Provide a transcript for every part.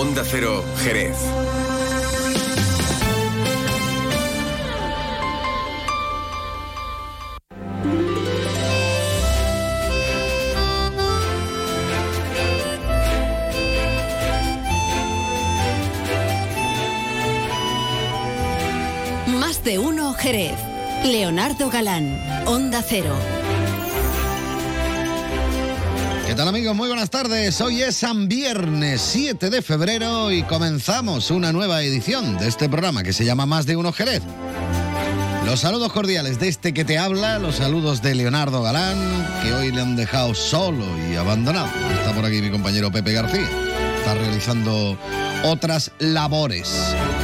Onda Cero, Jerez. Más de uno Jerez. Leonardo Galán, Onda Cero. ¿Qué tal, amigos? Muy buenas tardes. Hoy es San Viernes 7 de febrero y comenzamos una nueva edición de este programa que se llama Más de uno Jerez. Los saludos cordiales de este que te habla, los saludos de Leonardo Galán, que hoy le han dejado solo y abandonado. Está por aquí mi compañero Pepe García. Está realizando otras labores.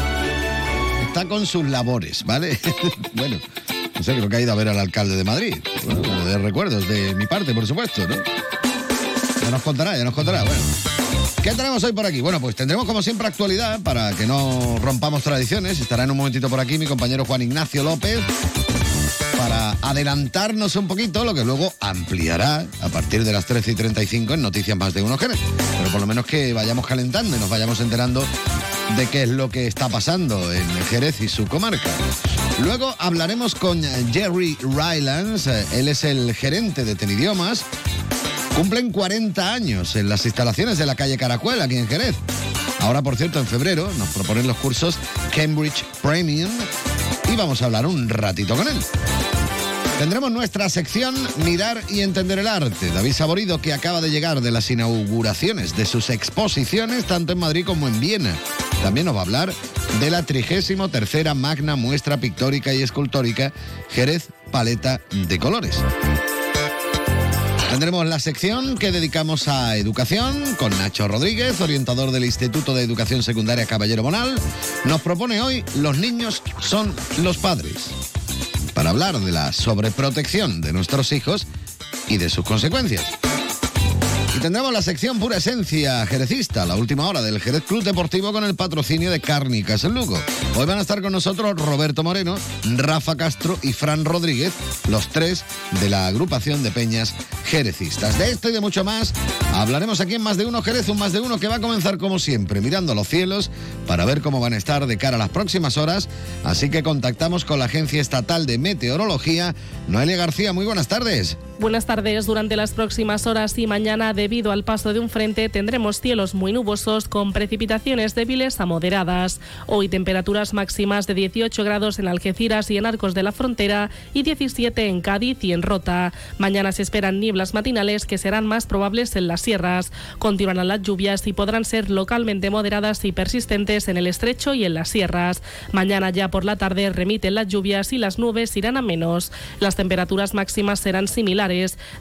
Está con sus labores, ¿vale? Bueno, no sé, creo que ha ido a ver al alcalde de Madrid. Bueno, de recuerdos de mi parte, por supuesto, ¿no? Ya nos contará. Bueno, ¿qué tenemos hoy por aquí? Bueno, pues tendremos como siempre actualidad para que no rompamos tradiciones. Estará en un momentito por aquí mi compañero Juan Ignacio López para adelantarnos un poquito lo que luego ampliará a partir de las 13:35 en Noticias Más de Uno Jerez. Pero por lo menos que vayamos calentando y nos vayamos enterando de qué es lo que está pasando en Jerez y su comarca. Luego hablaremos con Jerry Rylance. Él es el gerente de Tenidiomas. Cumplen 40 años en las instalaciones de la calle Caracuel, aquí en Jerez. Ahora, por cierto, en febrero nos proponen los cursos Cambridge Premium y vamos a hablar un ratito con él. Tendremos nuestra sección Mirar y Entender el Arte. David Saborido, que acaba de llegar de las inauguraciones de sus exposiciones, tanto en Madrid como en Viena. También nos va a hablar de la 33ª Magna Muestra Pictórica y Escultórica Jerez Paleta de Colores. Tendremos la sección que dedicamos a educación con Nacho Rodríguez, orientador del Instituto de Educación Secundaria Caballero Bonal. Nos propone hoy Los niños son los padres, para hablar de la sobreprotección de nuestros hijos y de sus consecuencias. Y tendremos la sección Pura Esencia Jerecista, la última hora del Jerez Club Deportivo con el patrocinio de Cárnicas El Lugo. Hoy van a estar con nosotros Roberto Moreno, Rafa Castro y Fran Rodríguez, los tres de la agrupación de peñas jerecistas. De esto y de mucho más hablaremos aquí en Más de Uno Jerez, un Más de Uno que va a comenzar como siempre, mirando los cielos para ver cómo van a estar de cara a las próximas horas. Así que contactamos con la Agencia Estatal de Meteorología. Noelia García, muy buenas tardes. Buenas tardes. Durante las próximas horas y mañana, debido al paso de un frente, tendremos cielos muy nubosos con precipitaciones débiles a moderadas. Hoy temperaturas máximas de 18 grados en Algeciras y en Arcos de la Frontera y 17 en Cádiz y en Rota. Mañana se esperan nieblas matinales que serán más probables en las sierras. Continuarán las lluvias y podrán ser localmente moderadas y persistentes en el estrecho y en las sierras. Mañana ya por la tarde remiten las lluvias y las nubes irán a menos. Las temperaturas máximas serán similares.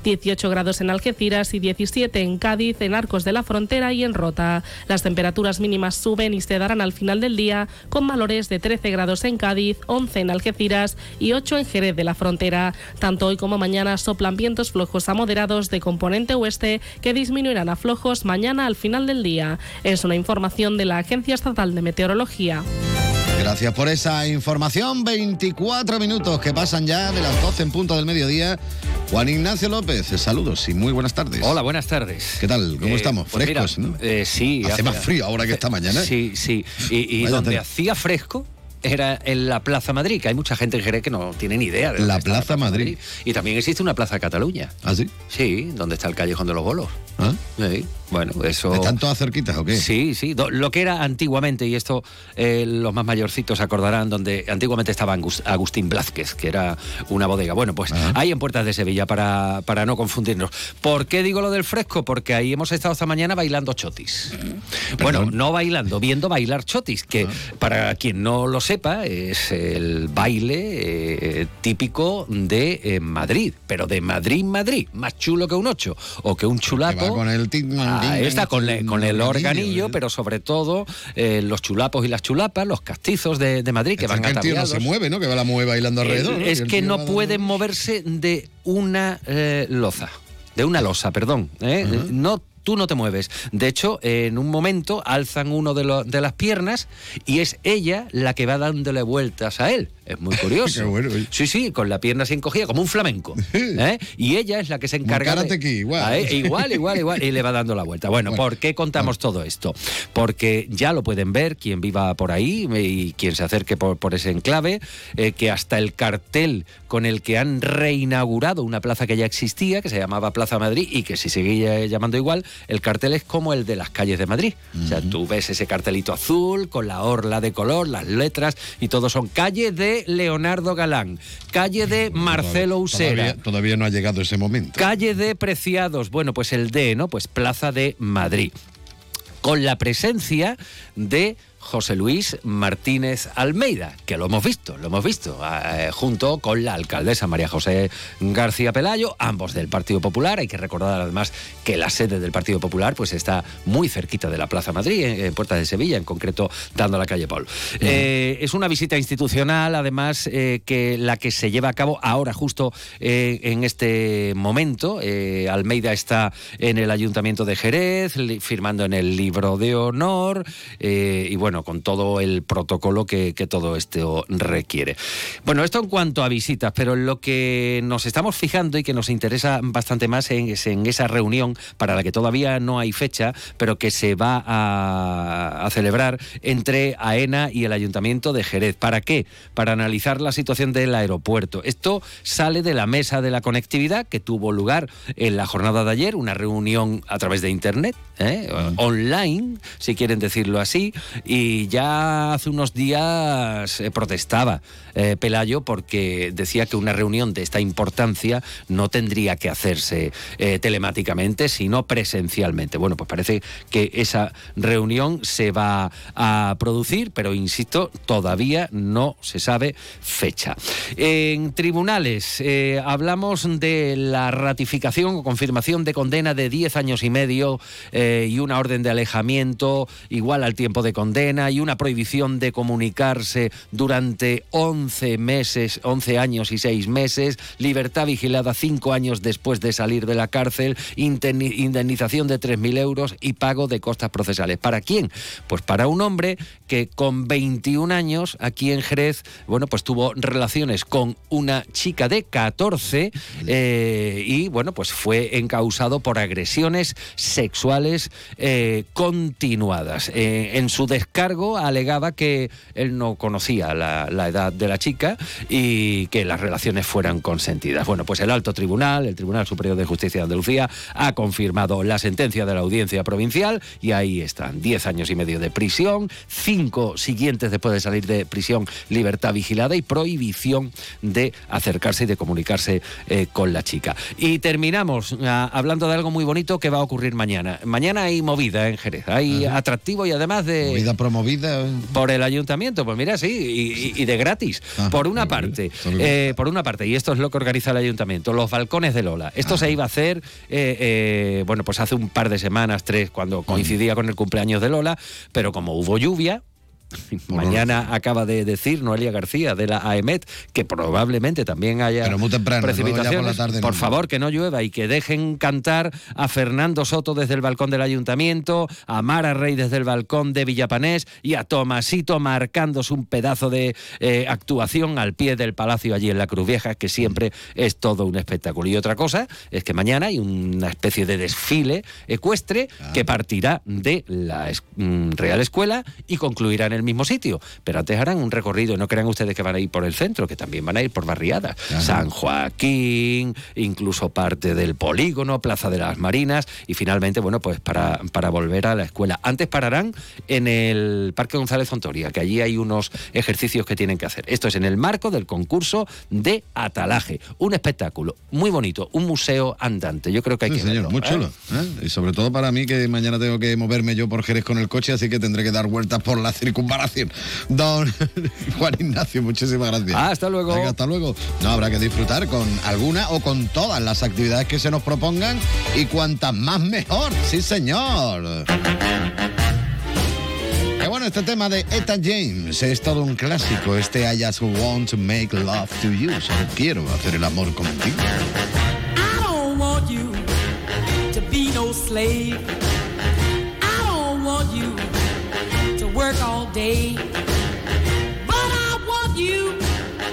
18 grados en Algeciras y 17 en Cádiz, en Arcos de la Frontera y en Rota. Las temperaturas mínimas suben y se darán al final del día con valores de 13 grados en Cádiz, 11 en Algeciras y 8 en Jerez de la Frontera. Tanto hoy como mañana soplan vientos flojos a moderados de componente oeste que disminuirán a flojos mañana al final del día. Es una información de la Agencia Estatal de Meteorología. Gracias por esa información. 24 minutos que pasan ya de las 12 en punto del mediodía. Juan Ignacio López, saludos y muy buenas tardes. Hola, buenas tardes. ¿Qué tal? ¿Cómo estamos? Pues ¿Frescos, mira, no? Sí. Hace más frío ahora que esta mañana. Sí. Y donde hacía fresco era en la Plaza Madrid, que hay mucha gente en Jerez que no tiene ni idea de la Plaza Madrid. Y también existe una Plaza Cataluña. ¿Ah, sí? Sí, donde está el Callejón de los Bolos. ¿Ah? Sí. Bueno, eso... ¿Están todas cerquitas o qué? Sí. Lo que era antiguamente, y esto los más mayorcitos acordarán, donde antiguamente estaba Agustín Blázquez, que era una bodega. Bueno, pues ahí en Puertas de Sevilla, para no confundirnos. ¿Por qué digo lo del fresco? Porque ahí hemos estado esta mañana bailando chotis. Bueno, no bailando, viendo bailar chotis, que para quien no lo sepa, es el baile típico de Madrid, pero de Madrid, más chulo que un 8, o que un chulapo. Que va con el está con el organillo, pero sobre todo los chulapos y las chulapas, los castizos de Madrid, que van ataviados. El tío no se mueve, ¿no? Que va la mueve bailando alrededor. Es que no pueden moverse de una losa, perdón. No. Tú no te mueves. De hecho, en un momento alzan uno de las piernas y es ella la que va dándole vueltas a él. Es muy curioso. Qué bueno. Sí, con la pierna así encogida, como un flamenco. Y ella es la que se encarga igual. Y le va dando la vuelta. Bueno, ¿por qué contamos todo esto? Porque ya lo pueden ver quien viva por ahí y quien se acerque por ese enclave, que hasta el cartel con el que han reinaugurado una plaza que ya existía, que se llamaba Plaza Madrid, y que si sigue llamando igual, el cartel es como el de las calles de Madrid. O sea, tú ves ese cartelito azul con la orla de color, las letras, y todos son calle de Leonardo Galán, calle de Marcelo Usera. Todavía no ha llegado ese momento. Calle de Preciados, bueno, pues el D, ¿no? Pues Plaza de Madrid. Con la presencia de José Luis Martínez Almeida, que lo hemos visto, junto con la alcaldesa María José García Pelayo, ambos del Partido Popular. Hay que recordar además que la sede del Partido Popular pues está muy cerquita de la Plaza Madrid, en Puertas de Sevilla, en concreto dando la calle Paul. Es una visita institucional, además, que la que se lleva a cabo ahora justo en este momento. Almeida está en el Ayuntamiento de Jerez, firmando en el libro de honor, y bueno, con todo el protocolo que todo esto requiere. Bueno, esto en cuanto a visitas, pero lo que nos estamos fijando y que nos interesa bastante más es en esa reunión para la que todavía no hay fecha, pero que se va a celebrar entre AENA y el Ayuntamiento de Jerez. ¿Para qué? Para analizar la situación del aeropuerto. Esto sale de la mesa de la conectividad que tuvo lugar en la jornada de ayer, una reunión a través de internet, online, si quieren decirlo así, y ya hace unos días protestaba Pelayo porque decía que una reunión de esta importancia no tendría que hacerse telemáticamente, sino presencialmente. Bueno, pues parece que esa reunión se va a producir, pero insisto, todavía no se sabe fecha. En tribunales hablamos de la ratificación o confirmación de condena de 10 años y medio y una orden de alejamiento igual al tiempo de condena y una prohibición de comunicarse durante 11 años y 6 meses, libertad vigilada 5 años después de salir de la cárcel, indemnización de 3.000 euros y pago de costas procesales. ¿Para quién? Pues para un hombre que con 21 años aquí en Jerez, bueno, pues tuvo relaciones con una chica de 14 y bueno, pues fue encausado por agresiones sexuales continuadas. En su descargo alegaba que él no conocía la edad de la chica y que las relaciones fueran consentidas. Bueno, pues el Alto Tribunal, el Tribunal Superior de Justicia de Andalucía, ha confirmado la sentencia de la Audiencia Provincial y ahí están, 10 años y medio de prisión, 5 siguientes después de salir de prisión, libertad vigilada y prohibición de acercarse y de comunicarse con la chica. Y terminamos hablando de algo muy bonito que va a ocurrir mañana. Mañana hay movida en Jerez, hay atractivo y además de... Movida promovida por el ayuntamiento, pues mira, sí, y de gratis. Por una parte, y esto es lo que organiza el ayuntamiento, los balcones de Lola. Esto se iba a hacer, bueno, pues hace un par de semanas, 3, cuando coincidía con el cumpleaños de Lola, pero como hubo lluvia, mañana acaba de decir Noelia García de la AEMET que probablemente también haya pero muy temprano, precipitaciones. Por la tarde, por favor, que no llueva y que dejen cantar a Fernando Soto desde el balcón del ayuntamiento, a Mara Rey desde el balcón de Villapanés y a Tomasito marcándose un pedazo de actuación al pie del palacio allí en la Cruz Vieja, que siempre es todo un espectáculo. Y otra cosa es que mañana hay una especie de desfile ecuestre que partirá de la Real Escuela y concluirá en el mismo sitio, pero antes harán un recorrido. No crean ustedes que van a ir por el centro, que también van a ir por barriadas. San Joaquín, incluso parte del polígono, Plaza de las Marinas y finalmente, bueno, pues para volver a la escuela. Antes pararán en el Parque González Fontoria, que allí hay unos ejercicios que tienen que hacer. Esto es en el marco del concurso de atalaje. Un espectáculo muy bonito, un museo andante. Yo creo que hay que verlo. Muy chulo. Y sobre todo para mí, que mañana tengo que moverme yo por Jerez con el coche, así que tendré que dar vueltas por la circunvalación. Don Juan Ignacio, muchísimas gracias. Hasta luego. Venga, hasta luego. No, habrá que disfrutar con alguna o con todas las actividades que se nos propongan y cuantas más mejor. Sí, señor. Qué bueno este tema de Etta James. Es todo un clásico. Este I just want to make love to you. Solo quiero hacer el amor contigo. I don't want you to be no slave. I don't want you to work all day, but I want you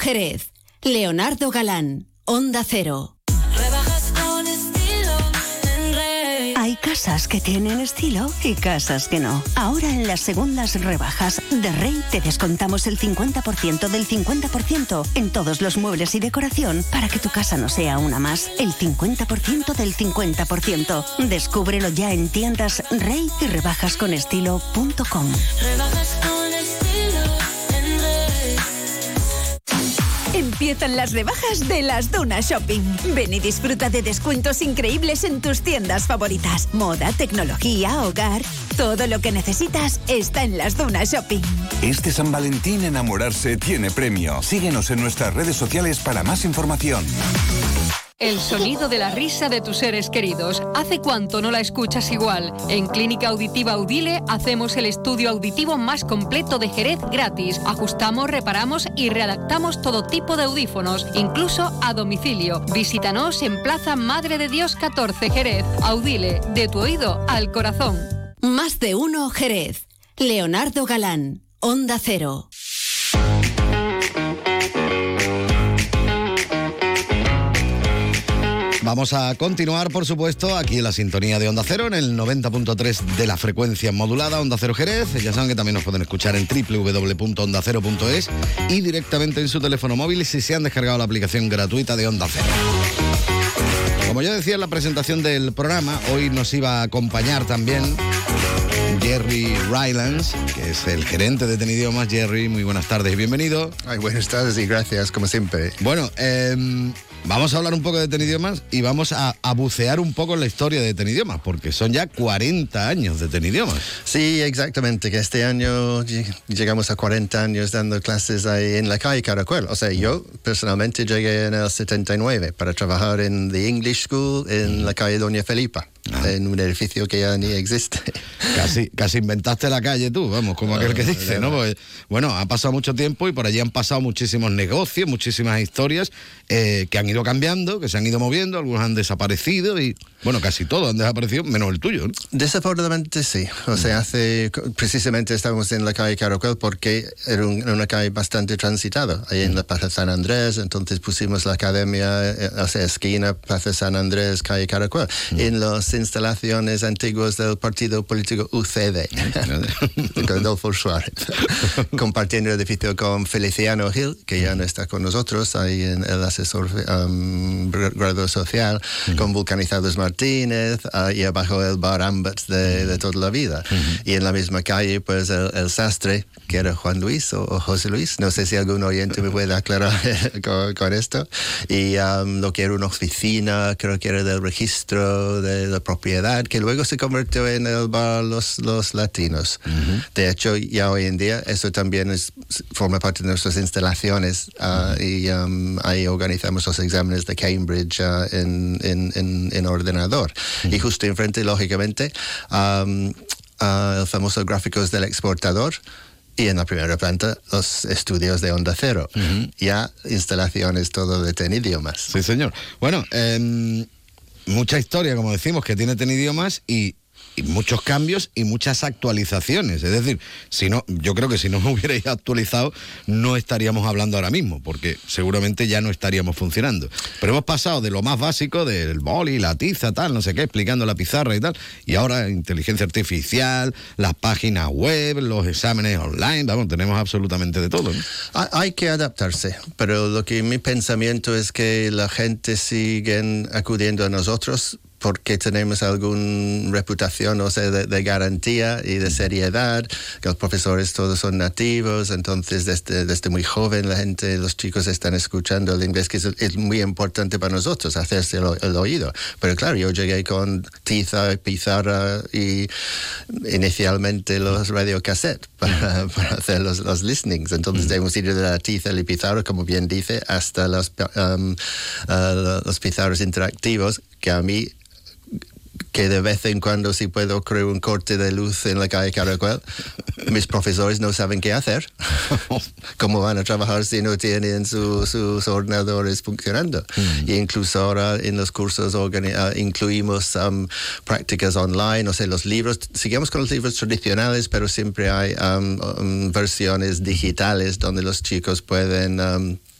Jerez. Leonardo Galán, Onda Cero. Rebajas con estilo en Rey. Hay casas que tienen estilo y casas que no. Ahora en las segundas rebajas de Rey te descontamos el 50% del 50% en todos los muebles y decoración para que tu casa no sea una más. El 50% del 50%. Descúbrelo ya en tiendas Rey y rebajasconestilo.com. Rebajas con estilo en Rey. Empiezan las rebajas de Las Dunas Shopping. Ven y disfruta de descuentos increíbles en tus tiendas favoritas. Moda, tecnología, hogar. Todo lo que necesitas está en Las Dunas Shopping. Este San Valentín enamorarse tiene premio. Síguenos en nuestras redes sociales para más información. El sonido de la risa de tus seres queridos. ¿Hace cuánto no la escuchas igual? En Clínica Auditiva Audile hacemos el estudio auditivo más completo de Jerez gratis. Ajustamos, reparamos y readaptamos todo tipo de audífonos, incluso a domicilio. Visítanos en Plaza Madre de Dios 14, Jerez. Audile, de tu oído al corazón. Más de uno Jerez. Leonardo Galán, Onda Cero. Vamos a continuar, por supuesto, aquí en la sintonía de Onda Cero, en el 90.3 de la frecuencia modulada, Onda Cero Jerez. Ya saben que también nos pueden escuchar en www.ondacero.es y directamente en su teléfono móvil si se han descargado la aplicación gratuita de Onda Cero. Como yo decía en la presentación del programa, hoy nos iba a acompañar también Jerry Rylance, que es el gerente de Tenidiomas. Jerry, muy buenas tardes y bienvenido. Ay, buenas tardes y gracias, como siempre. Bueno, vamos a hablar un poco de Tenidiomas y vamos a bucear un poco en la historia de Tenidiomas, porque son ya 40 años de Tenidiomas. Sí, exactamente, que este año llegamos a 40 años dando clases ahí en la calle Caracuel. O sea, yo personalmente llegué en el 79 para trabajar en The English School en la calle Doña Felipa. En un edificio que ya ni existe. Casi inventaste la calle tú, vamos, como aquel que dice, ¿no? Pues, bueno, ha pasado mucho tiempo y por allí han pasado muchísimos negocios, muchísimas historias que han ido cambiando, que se han ido moviendo, algunos han desaparecido y, bueno, casi todos han desaparecido, menos el tuyo, ¿no? Desafortunadamente sí. O sea, precisamente estamos en la calle Caracuel porque era una calle bastante transitada, ahí en la Plaza San Andrés, entonces pusimos la academia, o sea, esquina, Plaza San Andrés, calle Caracuel, en las instalaciones antiguas del partido político UCD, con Adolfo Suárez, compartiendo el edificio con Feliciano Gil, que ya no está con nosotros, ahí en el asesor grado social, con Vulcanizados Martínez, y abajo el bar Ambats de toda la vida. Y en la misma calle, pues el sastre, que era Juan Luis o José Luis, no sé si algún oyente me puede aclarar con esto, y lo que era una oficina, creo que era del registro de la propiedad, que luego se convirtió en el bar Los Latinos. De hecho, ya hoy en día eso también forma parte de nuestras instalaciones, y ahí organizamos los exámenes de Cambridge en ordenador. Y justo enfrente, lógicamente, el famoso Gráficos del Exportador, y en la primera planta los estudios de Onda Cero. Ya instalaciones todo de Tenidiomas. Sí, señor. Bueno, mucha historia, como decimos, que tiene Tenidiomas y muchos cambios y muchas actualizaciones. Es decir, yo creo que si no me hubierais actualizado no estaríamos hablando ahora mismo, porque seguramente ya no estaríamos funcionando. Pero hemos pasado de lo más básico, del boli, la tiza, tal, no sé qué, explicando la pizarra y tal, y ahora inteligencia artificial, las páginas web, los exámenes online, vamos, tenemos absolutamente de todo, ¿no? Hay que adaptarse, pero lo que mi pensamiento es que la gente sigue acudiendo a nosotros porque tenemos alguna reputación, o sea, de garantía y de seriedad, que los profesores todos son nativos, entonces desde muy joven los chicos están escuchando el inglés, que es muy importante para nosotros, hacerse el oído. Pero claro, yo llegué con tiza, pizarra y inicialmente los radiocassettes para hacer los listenings. Entonces hemos ido de la tiza y pizarra, como bien dice, hasta los pizarros interactivos, que a mí, que de vez en cuando si puedo ocurrir un corte de luz en la calle Caracuel, mis profesores no saben qué hacer. ¿Cómo van a trabajar si no tienen sus ordenadores funcionando? Y incluso ahora en los cursos incluimos prácticas online, o sea, los libros, seguimos con los libros tradicionales, pero siempre hay versiones digitales donde los chicos pueden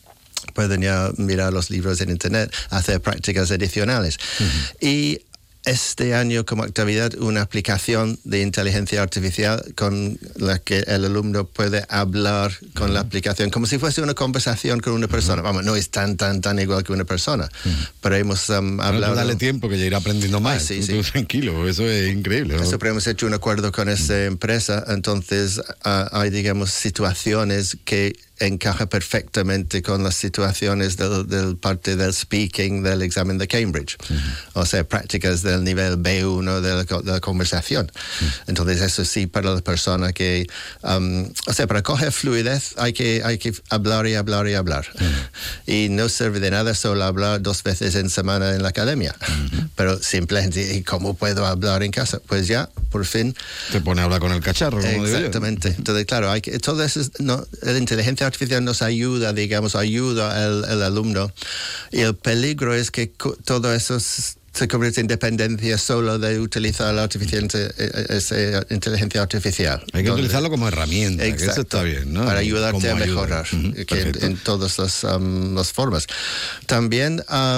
pueden ya mirar los libros en internet, hacer prácticas adicionales. Y este año, como actividad, una aplicación de inteligencia artificial con la que el alumno puede hablar con la aplicación, como si fuese una conversación con una persona. Vamos, no es tan igual que una persona, pero hemos hablado... Dale tiempo, que ya irá aprendiendo más. Tú tranquilo, eso es increíble, ¿no? Eso, pero hemos hecho un acuerdo con esta empresa, entonces hay, digamos, situaciones que encaja perfectamente con las situaciones del parte del speaking del examen de Cambridge. O sea, prácticas del nivel B1 de la conversación. Entonces, eso sí, para la persona que... o sea, para coger fluidez hay que hablar y hablar y hablar. Y no sirve de nada solo hablar 2 veces en semana en la academia. Pero simplemente, ¿y cómo puedo hablar en casa? Pues ya, por fin... Te pone a hablar con el cacharro, como exactamente. Entonces, claro, todo eso la inteligencia artificial nos ayuda, digamos, ayuda al alumno, y el peligro es que todo eso se convierte en dependencia solo de utilizar la inteligencia artificial. Hay que utilizarlo como herramienta, que eso está bien, ¿no? Para ayudarte a mejorar en todas las formas. También ha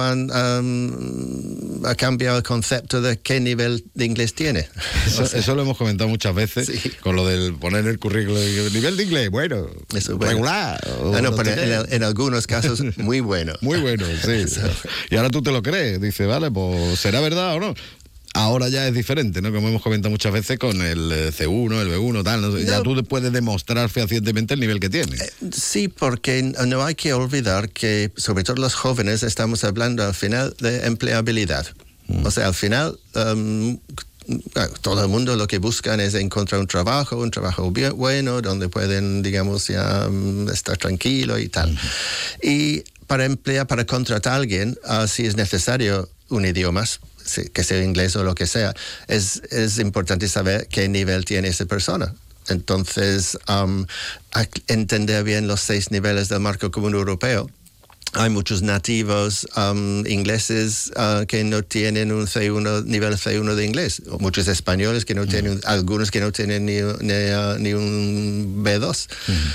cambiado el concepto de qué nivel de inglés tiene. Eso lo hemos comentado muchas veces, con lo del poner el currículo, nivel de inglés, bueno, regular. Pero en algunos casos, muy bueno. Muy bueno, sí. Y ahora tú te lo crees, dice, vale, pues será verdad o no. Ahora ya es diferente, ¿no? Como hemos comentado muchas veces con el C1, el B1, tal, ¿no? Ya tú puedes demostrar fehacientemente el nivel que tienes. Sí, porque no hay que olvidar que, sobre todo los jóvenes, estamos hablando al final de empleabilidad. O sea, al final... todo el mundo lo que buscan es encontrar un trabajo bien, bueno, donde pueden, digamos, ya estar tranquilo y tal. Y para contratar a alguien, si es necesario un idioma, que sea inglés o lo que sea, es importante saber qué nivel tiene esa persona. Entonces, entender bien los 6 niveles del marco común europeo. Hay muchos nativos ingleses que no tienen un C1, nivel C1 de inglés. O muchos españoles que no tienen, algunos que no tienen ni un B2.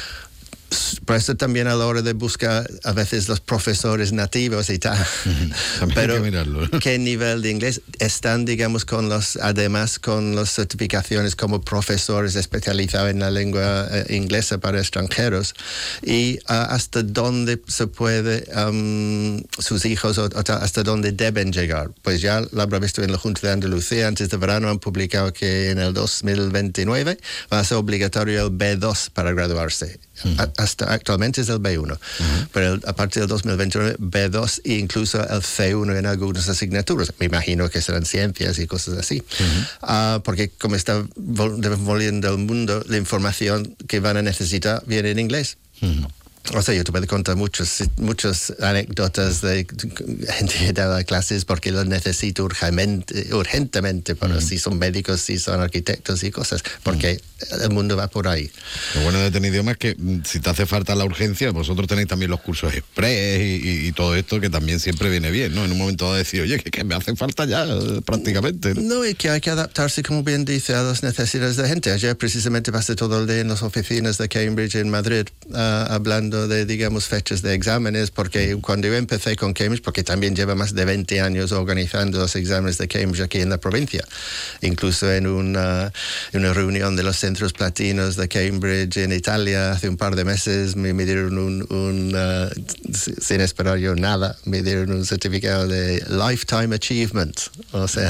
Por eso también a la hora de buscar a veces los profesores nativos y tal, pero qué nivel de inglés están, digamos, además con las certificaciones como profesores especializados en la lengua inglesa para extranjeros, y hasta dónde se puede sus hijos hasta dónde deben llegar. Pues ya lo habrá visto en la Junta de Andalucía, antes de verano han publicado que en el 2029 va a ser obligatorio el B2 para graduarse. Hasta actualmente es el B1, pero a partir del 2029 B2 e incluso el C1 en algunas asignaturas. Me imagino que serán ciencias y cosas así, porque como está volviendo el mundo, la información que van a necesitar viene en inglés. O sea, yo te puedo contar muchas anécdotas de gente que da clases porque lo necesito urgentemente, para si son médicos, si son arquitectos y cosas, porque el mundo va por ahí. Lo bueno de tener idioma es que si te hace falta la urgencia, vosotros tenéis también los cursos express y todo esto, que también siempre viene bien, ¿no? En un momento dado decir, oye, que me hace falta ya prácticamente, ¿no? No, y que hay que adaptarse, como bien dice, a las necesidades de gente. Ayer precisamente pasé todo el día en las oficinas de Cambridge en Madrid, hablando de, digamos, fechas de exámenes, porque cuando yo empecé con Cambridge, porque también lleva más de 20 años organizando los exámenes de Cambridge aquí en la provincia, incluso en una reunión de los centros platinos de Cambridge en Italia hace un par de meses me dieron sin esperar yo nada, me dieron un certificado de Lifetime Achievement, o sea,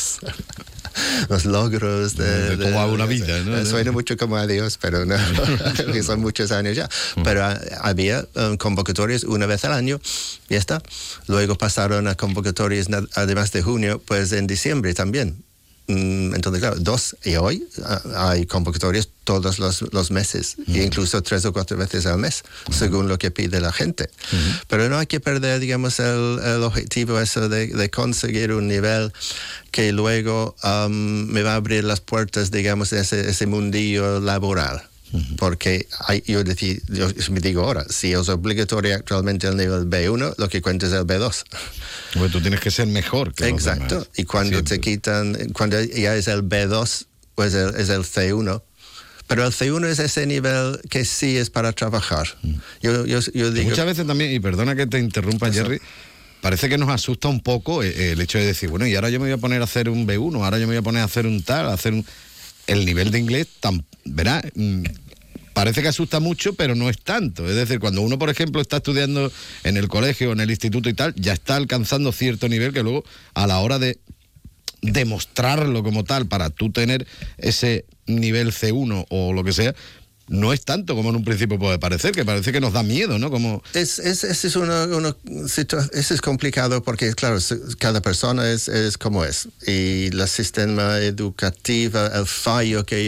los logros de como a una vida, ¿no? Suena mucho como a Dios, pero no, que son muchos años ya. Pero había convocatorias una vez al año y ya está. Luego pasaron a convocatorias, además de junio, pues en diciembre también. Entonces, claro, 2 y hoy hay convocatorias todos los meses, e incluso 3 o 4 veces al mes, según lo que pide la gente. Pero no hay que perder, digamos, el objetivo eso de conseguir un nivel que luego me va a abrir las puertas, digamos, de ese mundillo laboral. Porque yo me digo ahora, si es obligatorio actualmente el nivel B1, lo que cuenta es el B2. Pues tú tienes que ser mejor que exacto. Los demás. Y cuando te quitan, cuando ya es el B2, pues es el C1, Pero el C1 es ese nivel que sí es para trabajar. Yo digo... Muchas veces también, y perdona que te interrumpa, Jerry, parece que nos asusta un poco el hecho de decir, bueno, y ahora yo me voy a poner a hacer un B1, ahora yo me voy a poner a hacer un tal, el nivel de inglés, ¿verdad? Parece que asusta mucho, pero no es tanto. Es decir, cuando uno, por ejemplo, está estudiando en el colegio, en el instituto y tal, ya está alcanzando cierto nivel que luego, a la hora de demostrarlo como tal, para tú tener ese nivel C1 o lo que sea, no es tanto como en un principio puede parecer, que parece que nos da miedo, ¿no? Como... Eso es complicado porque, claro, cada persona es como es. Y el sistema educativo, el fallo que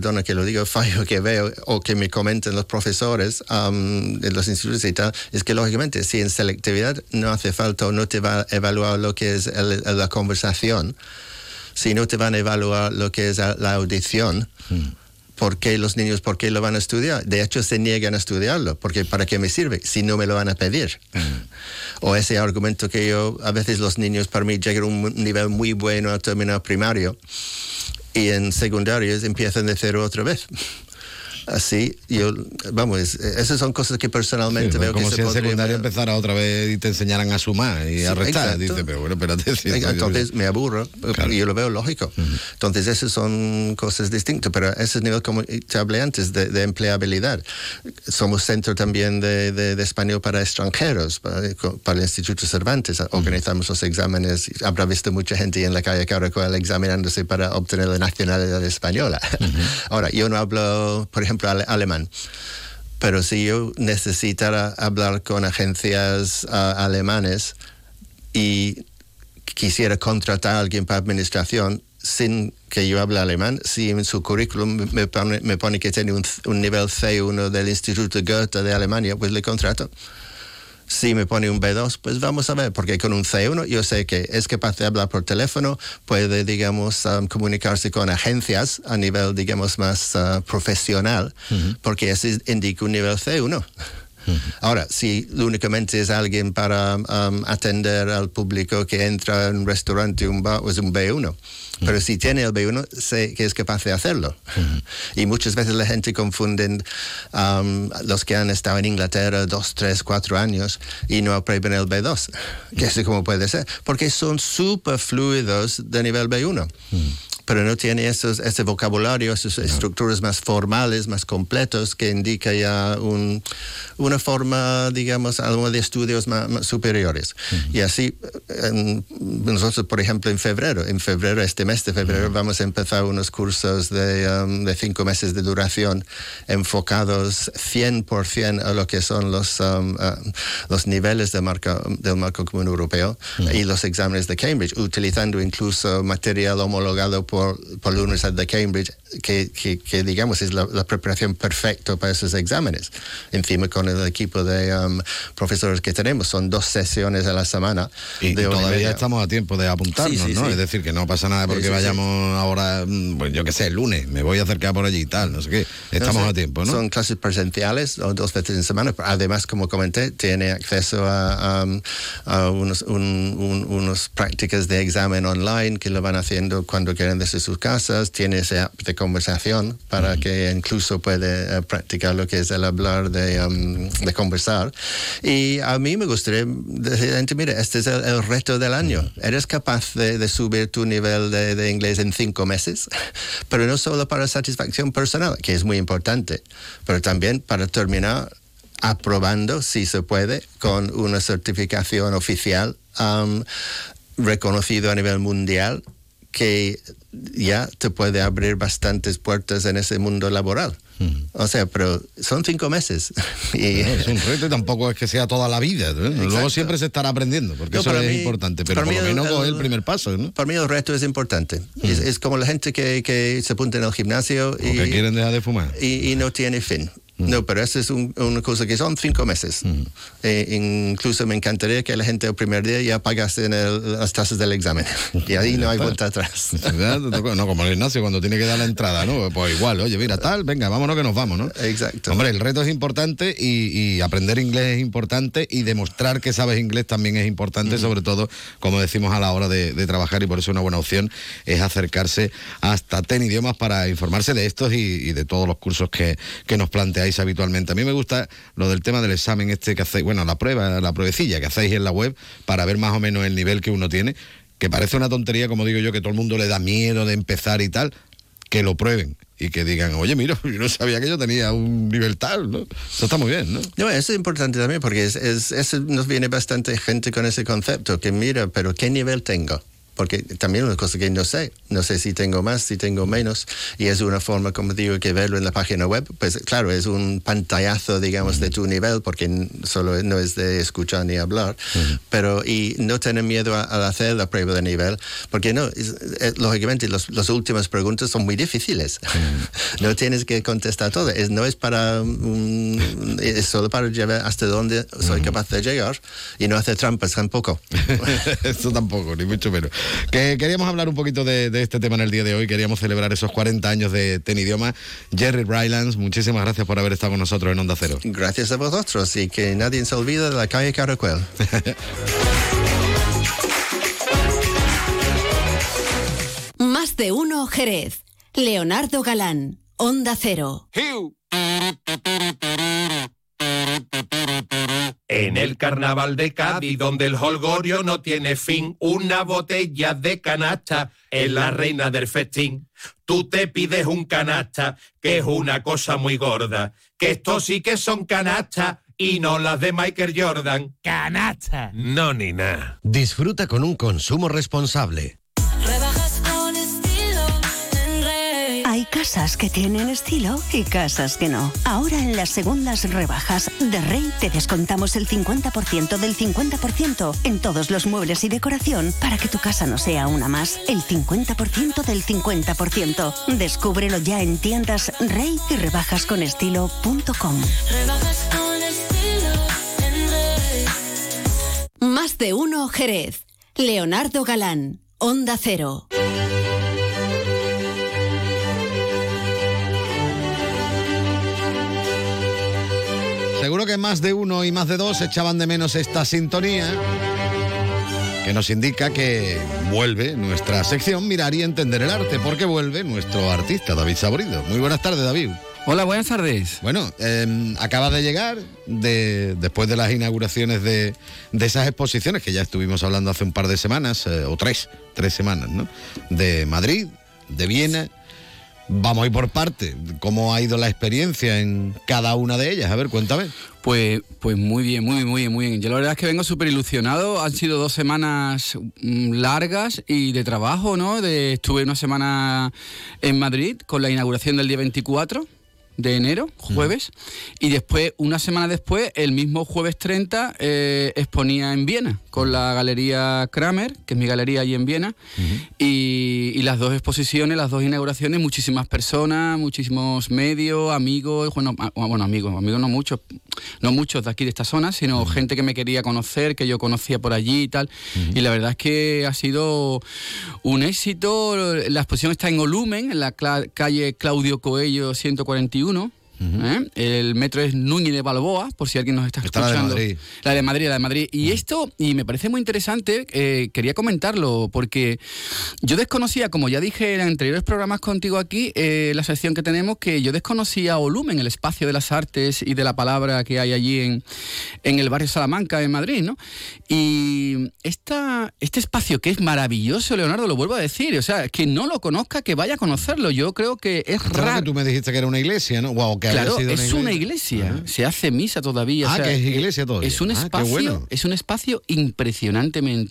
veo o que me comentan los profesores de los institutos y tal, es que, lógicamente, si en selectividad no hace falta o no te va a evaluar lo que es la conversación, si no te van a evaluar lo que es la audición, ¿por qué los niños, por qué lo van a estudiar? De hecho, se niegan a estudiarlo, porque ¿para qué me sirve si no me lo van a pedir? O ese argumento que a veces los niños para mí llegan a un nivel muy bueno al terminar primario y en secundarios empiezan de cero otra vez. Así, esas son cosas que personalmente veo como que si en secundaria empezara otra vez y te enseñaran a sumar y a restar. Dice, pero bueno, espérate. Entonces me aburro, claro. Y yo lo veo lógico. Entonces esas son cosas distintas, pero ese es el nivel, como te hablé antes, de empleabilidad. Somos centro también de español para extranjeros, para el Instituto Cervantes. Organizamos los exámenes. Habrá visto mucha gente en la calle Caracol examinándose para obtener la nacionalidad española. Ahora, yo no hablo, por ejemplo, alemán. Pero si yo necesitara hablar con agencias alemanes y quisiera contratar a alguien para administración sin que yo hable alemán, si en su currículum me pone que tiene un nivel C1 del Instituto Goethe de Alemania, pues le contrato. Si me pone un B2, pues vamos a ver, porque con un C1 yo sé que es capaz de hablar por teléfono, puede, digamos, comunicarse con agencias a nivel, digamos, más profesional, porque eso indica un nivel C1. Ahora, si únicamente es alguien para atender al público que entra en un restaurante, un bar, es un B1. Pero si tiene el B1, sé que es capaz de hacerlo. Y muchas veces la gente confunde los que han estado en Inglaterra 2, 3, 4 años y no aprueban el B2. Que eso como puede ser. Porque son súper fluidos de nivel B1. Pero no tiene ese vocabulario, esas estructuras más formales, más completos, que indica ya una forma, digamos, algo de estudios más superiores. Y así, nosotros, por ejemplo, en febrero, este mes de febrero, vamos a empezar unos cursos de 5 meses de duración enfocados 100% a lo que son los niveles del marco común europeo y los exámenes de Cambridge, utilizando incluso material homologado por la Universidad de Cambridge, que digamos es la preparación perfecta para esos exámenes. Encima con el equipo de profesores que tenemos, son 2 sesiones a la semana. Y todavía estamos a tiempo de apuntarnos, ¿no? Sí. Es decir, que no pasa nada porque vayamos ahora, pues yo qué sé, el lunes, me voy a acercar por allí y tal, no sé qué. Estamos a tiempo, ¿no? Son clases presenciales 2 veces en semana. Además, como comenté, tiene acceso a unos prácticas de examen online que lo van haciendo cuando quieren desde sus casas. Tiene ese app de conversación para que incluso puede practicar lo que es el hablar de conversar. Y a mí me gustaría decir, mira, este es el reto del año. Eres capaz de subir tu nivel de inglés en 5 meses, pero no solo para satisfacción personal, que es muy importante, pero también para terminar aprobando, si se puede, con una certificación oficial reconocido a nivel mundial, que ya te puede abrir bastantes puertas en ese mundo laboral. O sea, pero son 5 meses. Y es un reto y tampoco es que sea toda la vida, ¿no? Luego siempre se estará aprendiendo, porque eso es importante, pero por lo menos es el primer paso, ¿no? Para mí el reto es importante. Es como la gente que se apunta en el gimnasio y que quieren dejar de fumar. Y no tiene fin. No, pero eso es una cosa que son 5 meses. Incluso me encantaría que la gente el primer día ya pagase las tasas del examen. Y ahí no hay vuelta atrás. No, como el gimnasio cuando tiene que dar la entrada, ¿no? Pues igual, oye, mira, tal, venga, vámonos que nos vamos, ¿no? Exacto. Hombre, el reto es importante y aprender inglés es importante y demostrar que sabes inglés también es importante, sobre todo, como decimos, a la hora de trabajar, y por eso una buena opción es acercarse hasta TEN Idiomas para informarse de estos y de todos los cursos que nos planteáis habitualmente. A mí me gusta lo del tema del examen este que hacéis, bueno, la pruebecilla que hacéis en la web para ver más o menos el nivel que uno tiene, que parece una tontería, como digo yo, que todo el mundo le da miedo de empezar y tal, que lo prueben y que digan, oye, mira, yo no sabía que yo tenía un nivel tal, ¿no? Eso está muy bien, ¿no? No, eso es importante también, porque eso nos viene bastante gente con ese concepto, que mira, pero ¿qué nivel tengo? Porque también una cosa que no sé si tengo más, si tengo menos, y es una forma, como digo, que verlo en la página web, pues claro, es un pantallazo, digamos, de tu nivel, porque solo no es de escuchar ni hablar, pero y no tener miedo al hacer la prueba de nivel, porque lógicamente las últimas preguntas son muy difíciles, no tienes que contestar todo, no es para, es solo para llevar hasta donde soy capaz de llegar, y no hacer trampas tampoco. Eso tampoco, ni mucho menos. Que queríamos hablar un poquito de este tema en el día de hoy. Queríamos celebrar esos 40 años de TEN Idiomas. Jerry Rylands, muchísimas gracias por haber estado con nosotros en Onda Cero. Gracias a vosotros, y que nadie se olvide de la calle Caracuel. Más de uno Jerez. Leonardo Galán, Onda Cero. En el carnaval de Cádiz, donde el jolgorio no tiene fin, una botella de canasta es la reina del festín. Tú te pides un canasta, que es una cosa muy gorda, que estos sí que son canastas y no las de Michael Jordan. ¡Canasta! No, ni nada. Disfruta con un consumo responsable. Hay casas que tienen estilo y casas que no. Ahora en las segundas rebajas de Rey te descontamos el 50% del 50% en todos los muebles y decoración para que tu casa no sea una más. El 50% del 50%. Descúbrelo ya en tiendas Rey y rebajasconestilo.com. Rebajas con estilo en Rey. Más de uno Jerez. Leonardo Galán, Onda Cero. Seguro que más de uno y más de dos echaban de menos esta sintonía que nos indica que vuelve nuestra sección Mirar y Entender el Arte, porque vuelve nuestro artista David Saborido. Muy buenas tardes, David. Hola, buenas tardes. Bueno, acaba de llegar después de las inauguraciones de esas exposiciones que ya estuvimos hablando hace un par de semanas, o tres semanas, ¿no? De Madrid, de Viena. Vamos a ir por parte. ¿Cómo ha ido la experiencia en cada una de ellas? A ver, cuéntame. Pues muy bien, muy bien. Yo la verdad es que vengo súper ilusionado. Han sido 2 semanas largas y de trabajo, ¿no? Estuve una semana en Madrid con la inauguración del día 24 de enero, jueves, y después, una semana después, el mismo jueves 30, exponía en Viena, con la Galería Kramer, que es mi galería allí en Viena, y las 2 exposiciones, las 2 inauguraciones, muchísimas personas, muchísimos medios, amigos, amigos no muchos de aquí de esta zona, sino gente que me quería conocer, que yo conocía por allí y tal, y la verdad es que ha sido un éxito. La exposición está en Olumen, en la calle Claudio Coello 141. El metro es Núñez de Balboa, por si alguien nos está escuchando. La de Madrid. Y me parece muy interesante, quería comentarlo, porque yo desconocía, como ya dije en anteriores programas contigo aquí, la sección que tenemos, que yo desconocía Olumen, el espacio de las artes y de la palabra que hay allí en el barrio Salamanca, en Madrid, ¿no? Y este espacio que es maravilloso, Leonardo, lo vuelvo a decir, o sea, que no lo conozca, que vaya a conocerlo. Yo creo que es raro. Que tú me dijiste que era una iglesia, ¿no? Wow, que claro, es una iglesia. Se hace misa todavía. Que es iglesia todavía. Es un espacio, es un espacio impresionantemente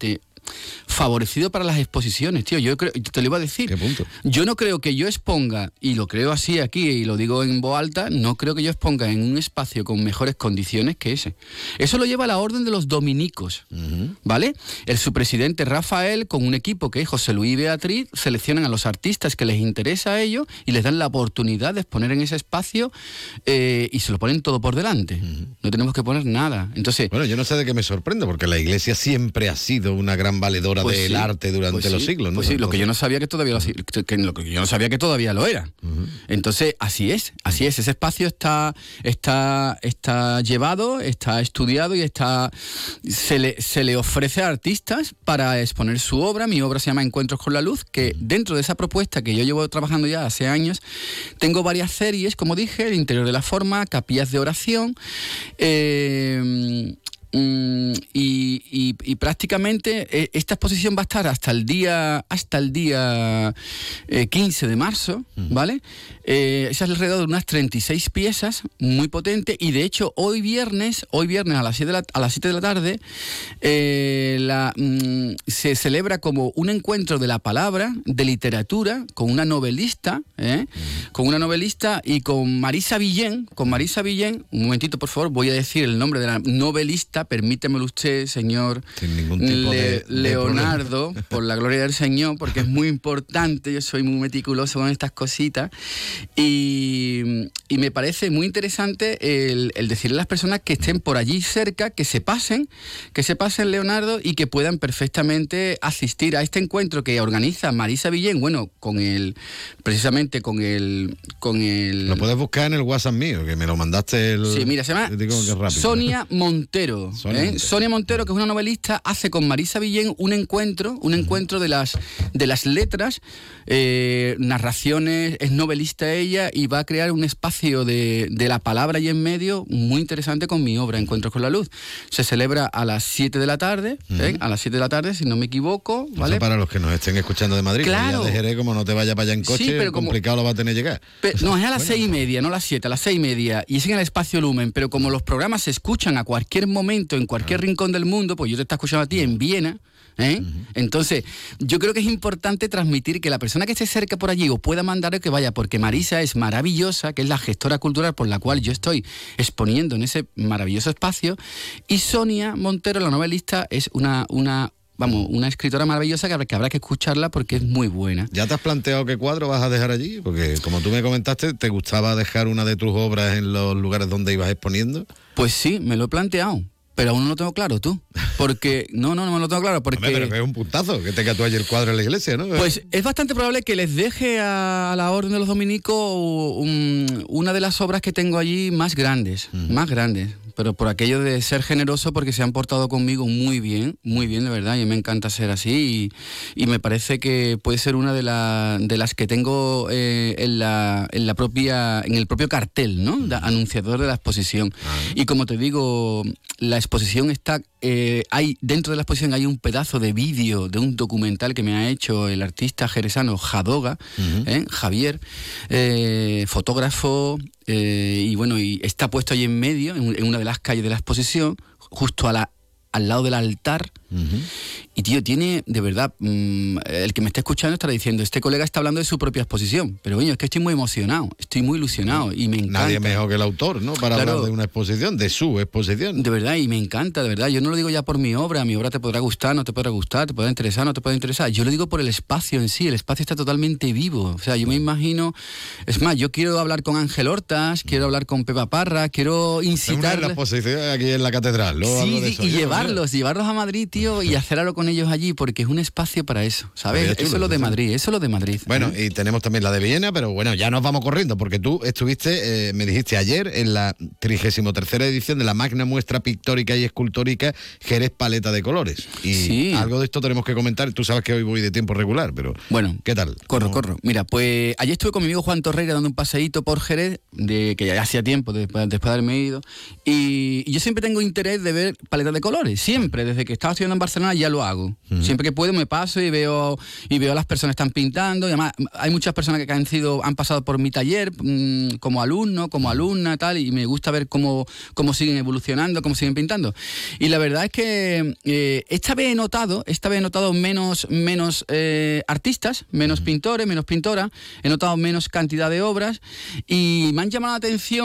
favorecido para las exposiciones, tío. Yo creo, te lo iba a decir. ¿Qué punto? Yo no creo que yo exponga, y lo creo así aquí, y lo digo en voz alta, no creo que yo exponga en un espacio con mejores condiciones que ese. Eso lo lleva a la orden de los dominicos, ¿vale? Su presidente Rafael, con un equipo que es José Luis y Beatriz, seleccionan a los artistas que les interesa a ellos y les dan la oportunidad de exponer en ese espacio y se lo ponen todo por delante. No tenemos que poner nada. Entonces, bueno, yo no sé de qué me sorprende, porque la Iglesia siempre ha sido una gran valedora pues del sí, arte durante los siglos, ¿no? Pues sí, lo que yo no sabía que todavía lo era. Entonces, así es. Ese espacio está llevado, está estudiado y se le ofrece a artistas para exponer su obra. Mi obra se llama Encuentros con la Luz, que dentro de esa propuesta que yo llevo trabajando ya hace años, tengo varias series, como dije, El interior de la forma, Capillas de oración, y prácticamente esta exposición va a estar hasta el día 15 de marzo, ¿vale? Es alrededor de unas 36 piezas, muy potente, y de hecho hoy viernes a las 7 de la tarde se celebra como un encuentro de la palabra, de literatura, con una novelista y con Marisa Villén. Un momentito, por favor, voy a decir el nombre de la novelista, permítemelo usted, señor. Sin ningún tipo de Leonardo, por la gloria del Señor, porque es muy importante, yo soy muy meticuloso con estas cositas, y me parece muy interesante el decirle a las personas que estén por allí cerca, que se pasen, Leonardo, y que puedan perfectamente asistir a este encuentro que organiza Marisa Villén, bueno, precisamente con el... Lo puedes buscar en el WhatsApp mío, que me lo mandaste Sí, mira, se llama Sonia Montero. Sonia Montero, que es una novelista, hace con Marisa Villén un encuentro de las letras, narraciones, es novelista ella, y va a crear un espacio de la palabra y en medio muy interesante con mi obra, Encuentros con la Luz. Se celebra a las 7 de la tarde, a las 7 de la tarde, si no me equivoco, ¿vale? Eso para los que nos estén escuchando de Madrid, claro. Ya de Jerez, como no te vayas para allá en coche, sí, pero complicado lo va a tener llegar. No, es a las 6:30, no a las 7, a las 6:30, y es en el espacio Lumen, pero como los programas se escuchan a cualquier momento, en cualquier rincón del mundo, pues yo te estoy escuchando a ti en Viena, Entonces, yo creo que es importante transmitir que la persona que esté cerca por allí o pueda mandar que vaya, porque Marisa es maravillosa, que es la gestora cultural por la cual yo estoy exponiendo en ese maravilloso espacio, y Sonia Montero, la novelista, es una escritora maravillosa que habrá que escucharla porque es muy buena. ¿Ya te has planteado qué cuadro vas a dejar allí? Porque como tú me comentaste, ¿te gustaba dejar una de tus obras en los lugares donde ibas exponiendo? Pues sí, me lo he planteado. Pero aún no lo tengo claro, tú. Porque, no me lo tengo claro. Porque, hombre, pero que es un puntazo, que tenga tú allí el cuadro en la iglesia, ¿no? Pues es bastante probable que les deje a la Orden de los Dominicos una de las obras que tengo allí más grandes. Pero por aquello de ser generoso, porque se han portado conmigo muy bien, de verdad, y me encanta ser así, y me parece que puede ser una de las que tengo en el propio cartel, ¿no? Anunciador de la exposición. Y como te digo, la exposición está... dentro de la exposición hay un pedazo de vídeo de un documental que me ha hecho el artista jerezano Jadoga, Javier, fotógrafo, y está puesto ahí en medio, en una de las calles de la exposición, justo al lado del altar. Y tío, tiene, de verdad, el que me está escuchando estará diciendo, este colega está hablando de su propia exposición, pero es que estoy muy emocionado, estoy muy ilusionado y me encanta. Nadie mejor que el autor, ¿no? Para hablar de una exposición, de su exposición. De verdad, y me encanta, de verdad. Yo no lo digo ya por mi obra te podrá gustar, no te podrá gustar, te podrá interesar, no te podrá interesar. Yo lo digo por el espacio en sí, el espacio está totalmente vivo. O sea, yo me imagino, es más, yo quiero hablar con Ángel Hortas, quiero hablar con Pepa Parra, quiero incitar la exposición aquí en la catedral, ¿no? Sí, y llevarlos a Madrid, tío, y hacer algo con ellos allí, porque es un espacio para eso, ¿sabes? Eso es lo de Madrid, Bueno, y tenemos también la de Villena, pero bueno, ya nos vamos corriendo, porque tú estuviste, me dijiste ayer, en la 33ª edición de la magna muestra pictórica y escultórica Jerez Paleta de Colores. Y sí, algo de esto tenemos que comentar. Tú sabes que hoy voy de tiempo regular, pero bueno, ¿qué tal? Corro. Mira, pues ayer estuve con mi amigo Juan Torreira dando un paseíto por Jerez, que ya hacía tiempo después de haberme ido, y yo siempre tengo interés de ver paletas de colores. siempre, desde que estaba estudiando en Barcelona ya lo hago. Siempre que puedo me paso y veo a las personas que están pintando. Y además hay muchas personas que han pasado por mi taller como alumno, como alumna, tal, y me gusta ver cómo siguen evolucionando, cómo siguen pintando. Y la verdad es que esta vez he notado menos artistas, menos pintores, menos pintoras, he notado menos cantidad de obras y me llamó la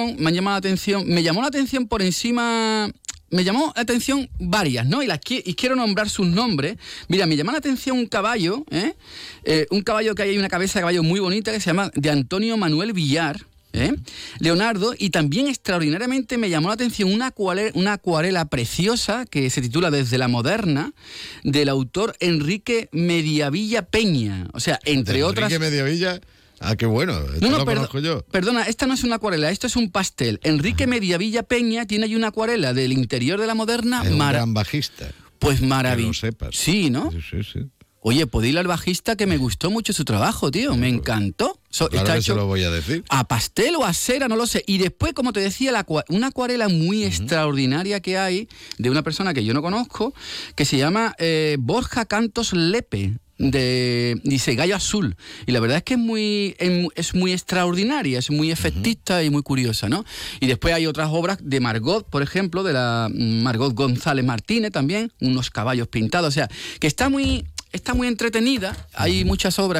atención por encima. Me llamó la atención varias, ¿no? Y quiero nombrar sus nombres. Mira, me llamó la atención un caballo, un caballo que hay una cabeza de caballo muy bonita que se llama de Antonio Manuel Villar, Leonardo, y también extraordinariamente me llamó la atención una acuarela preciosa que se titula Desde la Moderna, del autor Enrique Mediavilla Peña. O sea, entre otras... Enrique Mediavilla... Ah, qué bueno, esto lo conozco yo. Perdona, esta no es una acuarela, esto es un pastel. Enrique Mediavilla Peña tiene ahí una acuarela del interior de la Moderna. Es un gran bajista. Pues maravilloso. Que lo sepas. Sí, ¿no? Sí. Oye, podí ir al bajista, que me gustó mucho su trabajo, tío, me encantó. Claro, está que hecho se lo voy a decir. A pastel o a cera, no lo sé. Y después, como te decía, una acuarela muy extraordinaria que hay de una persona que yo no conozco, que se llama Borja Cantos Lepe. Dice Gallo Azul, y la verdad es que es muy extraordinaria, es muy efectista y muy curiosa, ¿no? Y después hay otras obras de Margot, por ejemplo, de la Margot González Martínez también, unos caballos pintados, o sea, que está muy entretenida. Hay muchas obras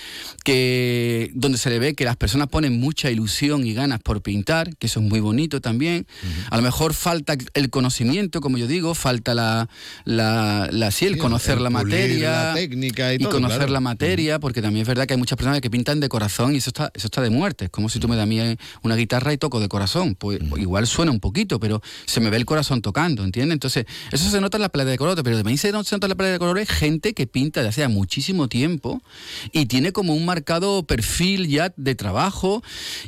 donde se le ve que las personas ponen mucha ilusión y ganas por pintar, que eso es muy bonito también. A lo mejor falta el conocimiento, como yo digo, falta el conocer la materia, la técnica y todo, conocer claro. la materia, porque también es verdad que hay muchas personas que pintan de corazón y eso está de muerte. Es como si tú me das a mí una guitarra y toco de corazón, pues igual suena un poquito, pero se me ve el corazón tocando, ¿entiendes? Entonces, eso se nota en la paleta de colores, pero también se nota en la paleta de colores gente que pinta de hace muchísimo tiempo y tiene como un marcado perfil ya de trabajo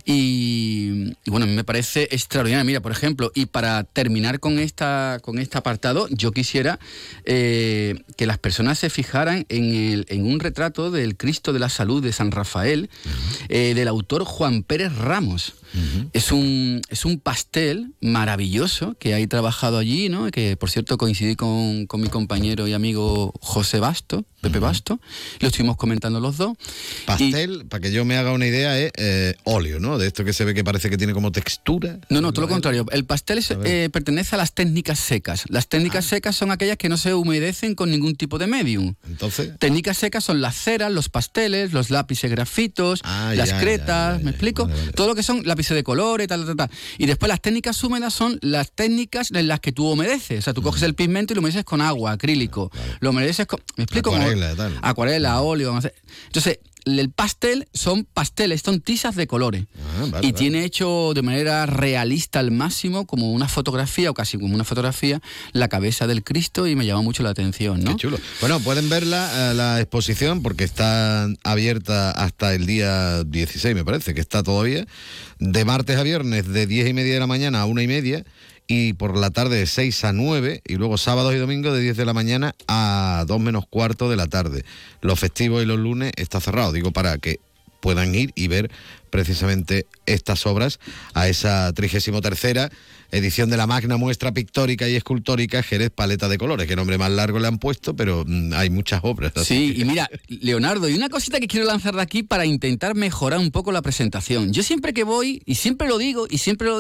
y bueno, a mí me parece extraordinario. Mira, por ejemplo, y para terminar con este apartado, yo quisiera que las personas se fijaran en un retrato del Cristo de la Salud de San Rafael, del autor Juan Pérez Ramos. Es un pastel maravilloso que hay trabajado allí, ¿no? Que por cierto coincidí con mi compañero y amigo José Basto, Pepe Basto, lo estuvimos comentando los dos. Pastel, para que yo me haga una idea, es óleo, ¿no? De esto que se ve que parece que tiene como textura. No, todo lo contrario. El pastel pertenece a las técnicas secas. Las técnicas secas son aquellas que no se humedecen con ningún tipo de medium. Entonces, técnicas secas son las ceras, los pasteles, los lápices grafitos, las cretas, ¿me explico? Vale. Todo lo que son lápices de colores, tal. Y después las técnicas húmedas son las técnicas en las que tú humedeces. O sea, tú coges el pigmento y lo humedeces con agua, acrílico. Vale. Lo humedeces con... ¿Me explico? Acuarela, óleo. Entonces, el pastel son pasteles, son tizas de colores. Y tiene hecho de manera realista al máximo, como una fotografía, o casi como una fotografía, la cabeza del Cristo, y me llama mucho la atención, ¿no? Qué chulo. Bueno, pueden ver la exposición porque está abierta hasta el día 16, me parece, que está todavía, de martes a viernes de 10:30 de la mañana a 1:30, y por la tarde de 6 a 9, y luego sábados y domingos de 10 de la mañana a 2 menos cuarto de la tarde. Los festivos y los lunes está cerrado, digo, para que puedan ir y ver precisamente estas obras a esa 33ª edición de la magna muestra pictórica y escultórica Jerez Paleta de Colores. Qué nombre más largo le han puesto, pero hay muchas obras. Sí, y mira, Leonardo, y una cosita que quiero lanzar de aquí para intentar mejorar un poco la presentación. Yo siempre que voy, y siempre lo digo,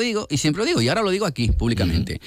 y ahora lo digo aquí públicamente,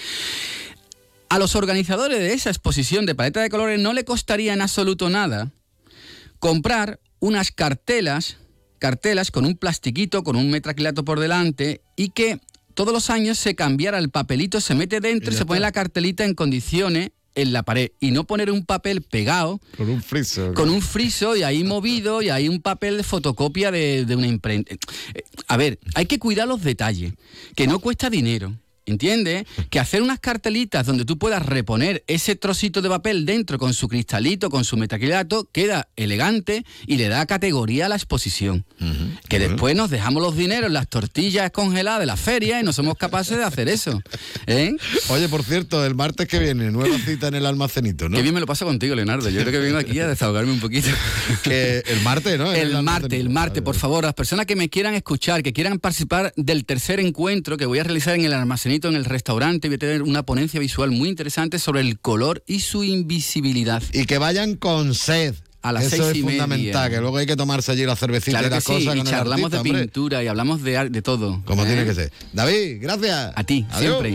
a los organizadores de esa exposición de Paleta de Colores no le costaría en absoluto nada comprar unas cartelas con un plastiquito, con un metraquilato por delante, y que todos los años se cambiara el papelito, se mete dentro y se pone la cartelita en condiciones en la pared, y no poner un papel pegado con un friso, con un friso y ahí movido, y ahí un papel de fotocopia de una imprenta. A ver, hay que cuidar los detalles, que no cuesta dinero. ¿Entiendes? Que hacer unas cartelitas donde tú puedas reponer ese trocito de papel dentro con su cristalito, con su metacrilato, queda elegante y le da categoría a la exposición. Que después nos dejamos los dineros en las tortillas congeladas de la feria y no somos capaces de hacer eso. Oye, por cierto, el martes que viene, nueva cita en el almacenito, ¿no? Qué bien me lo paso contigo, Leonardo. Yo creo que vengo aquí a desahogarme un poquito. Que el martes, ¿no? El martes, por favor, las personas que me quieran escuchar, que quieran participar del tercer encuentro que voy a realizar en el almacenito bonito en el restaurante. Voy a tener una ponencia visual muy interesante sobre el color y su invisibilidad. Y que vayan con sed. A las Eso 6:30. es fundamental, que luego hay que tomarse allí la cervecita Claro y las que sí, cosas y con el charlamos artista, de hombre. pintura y hablamos de todo. Como tiene que ser. David, gracias. A ti, Adiós. siempre.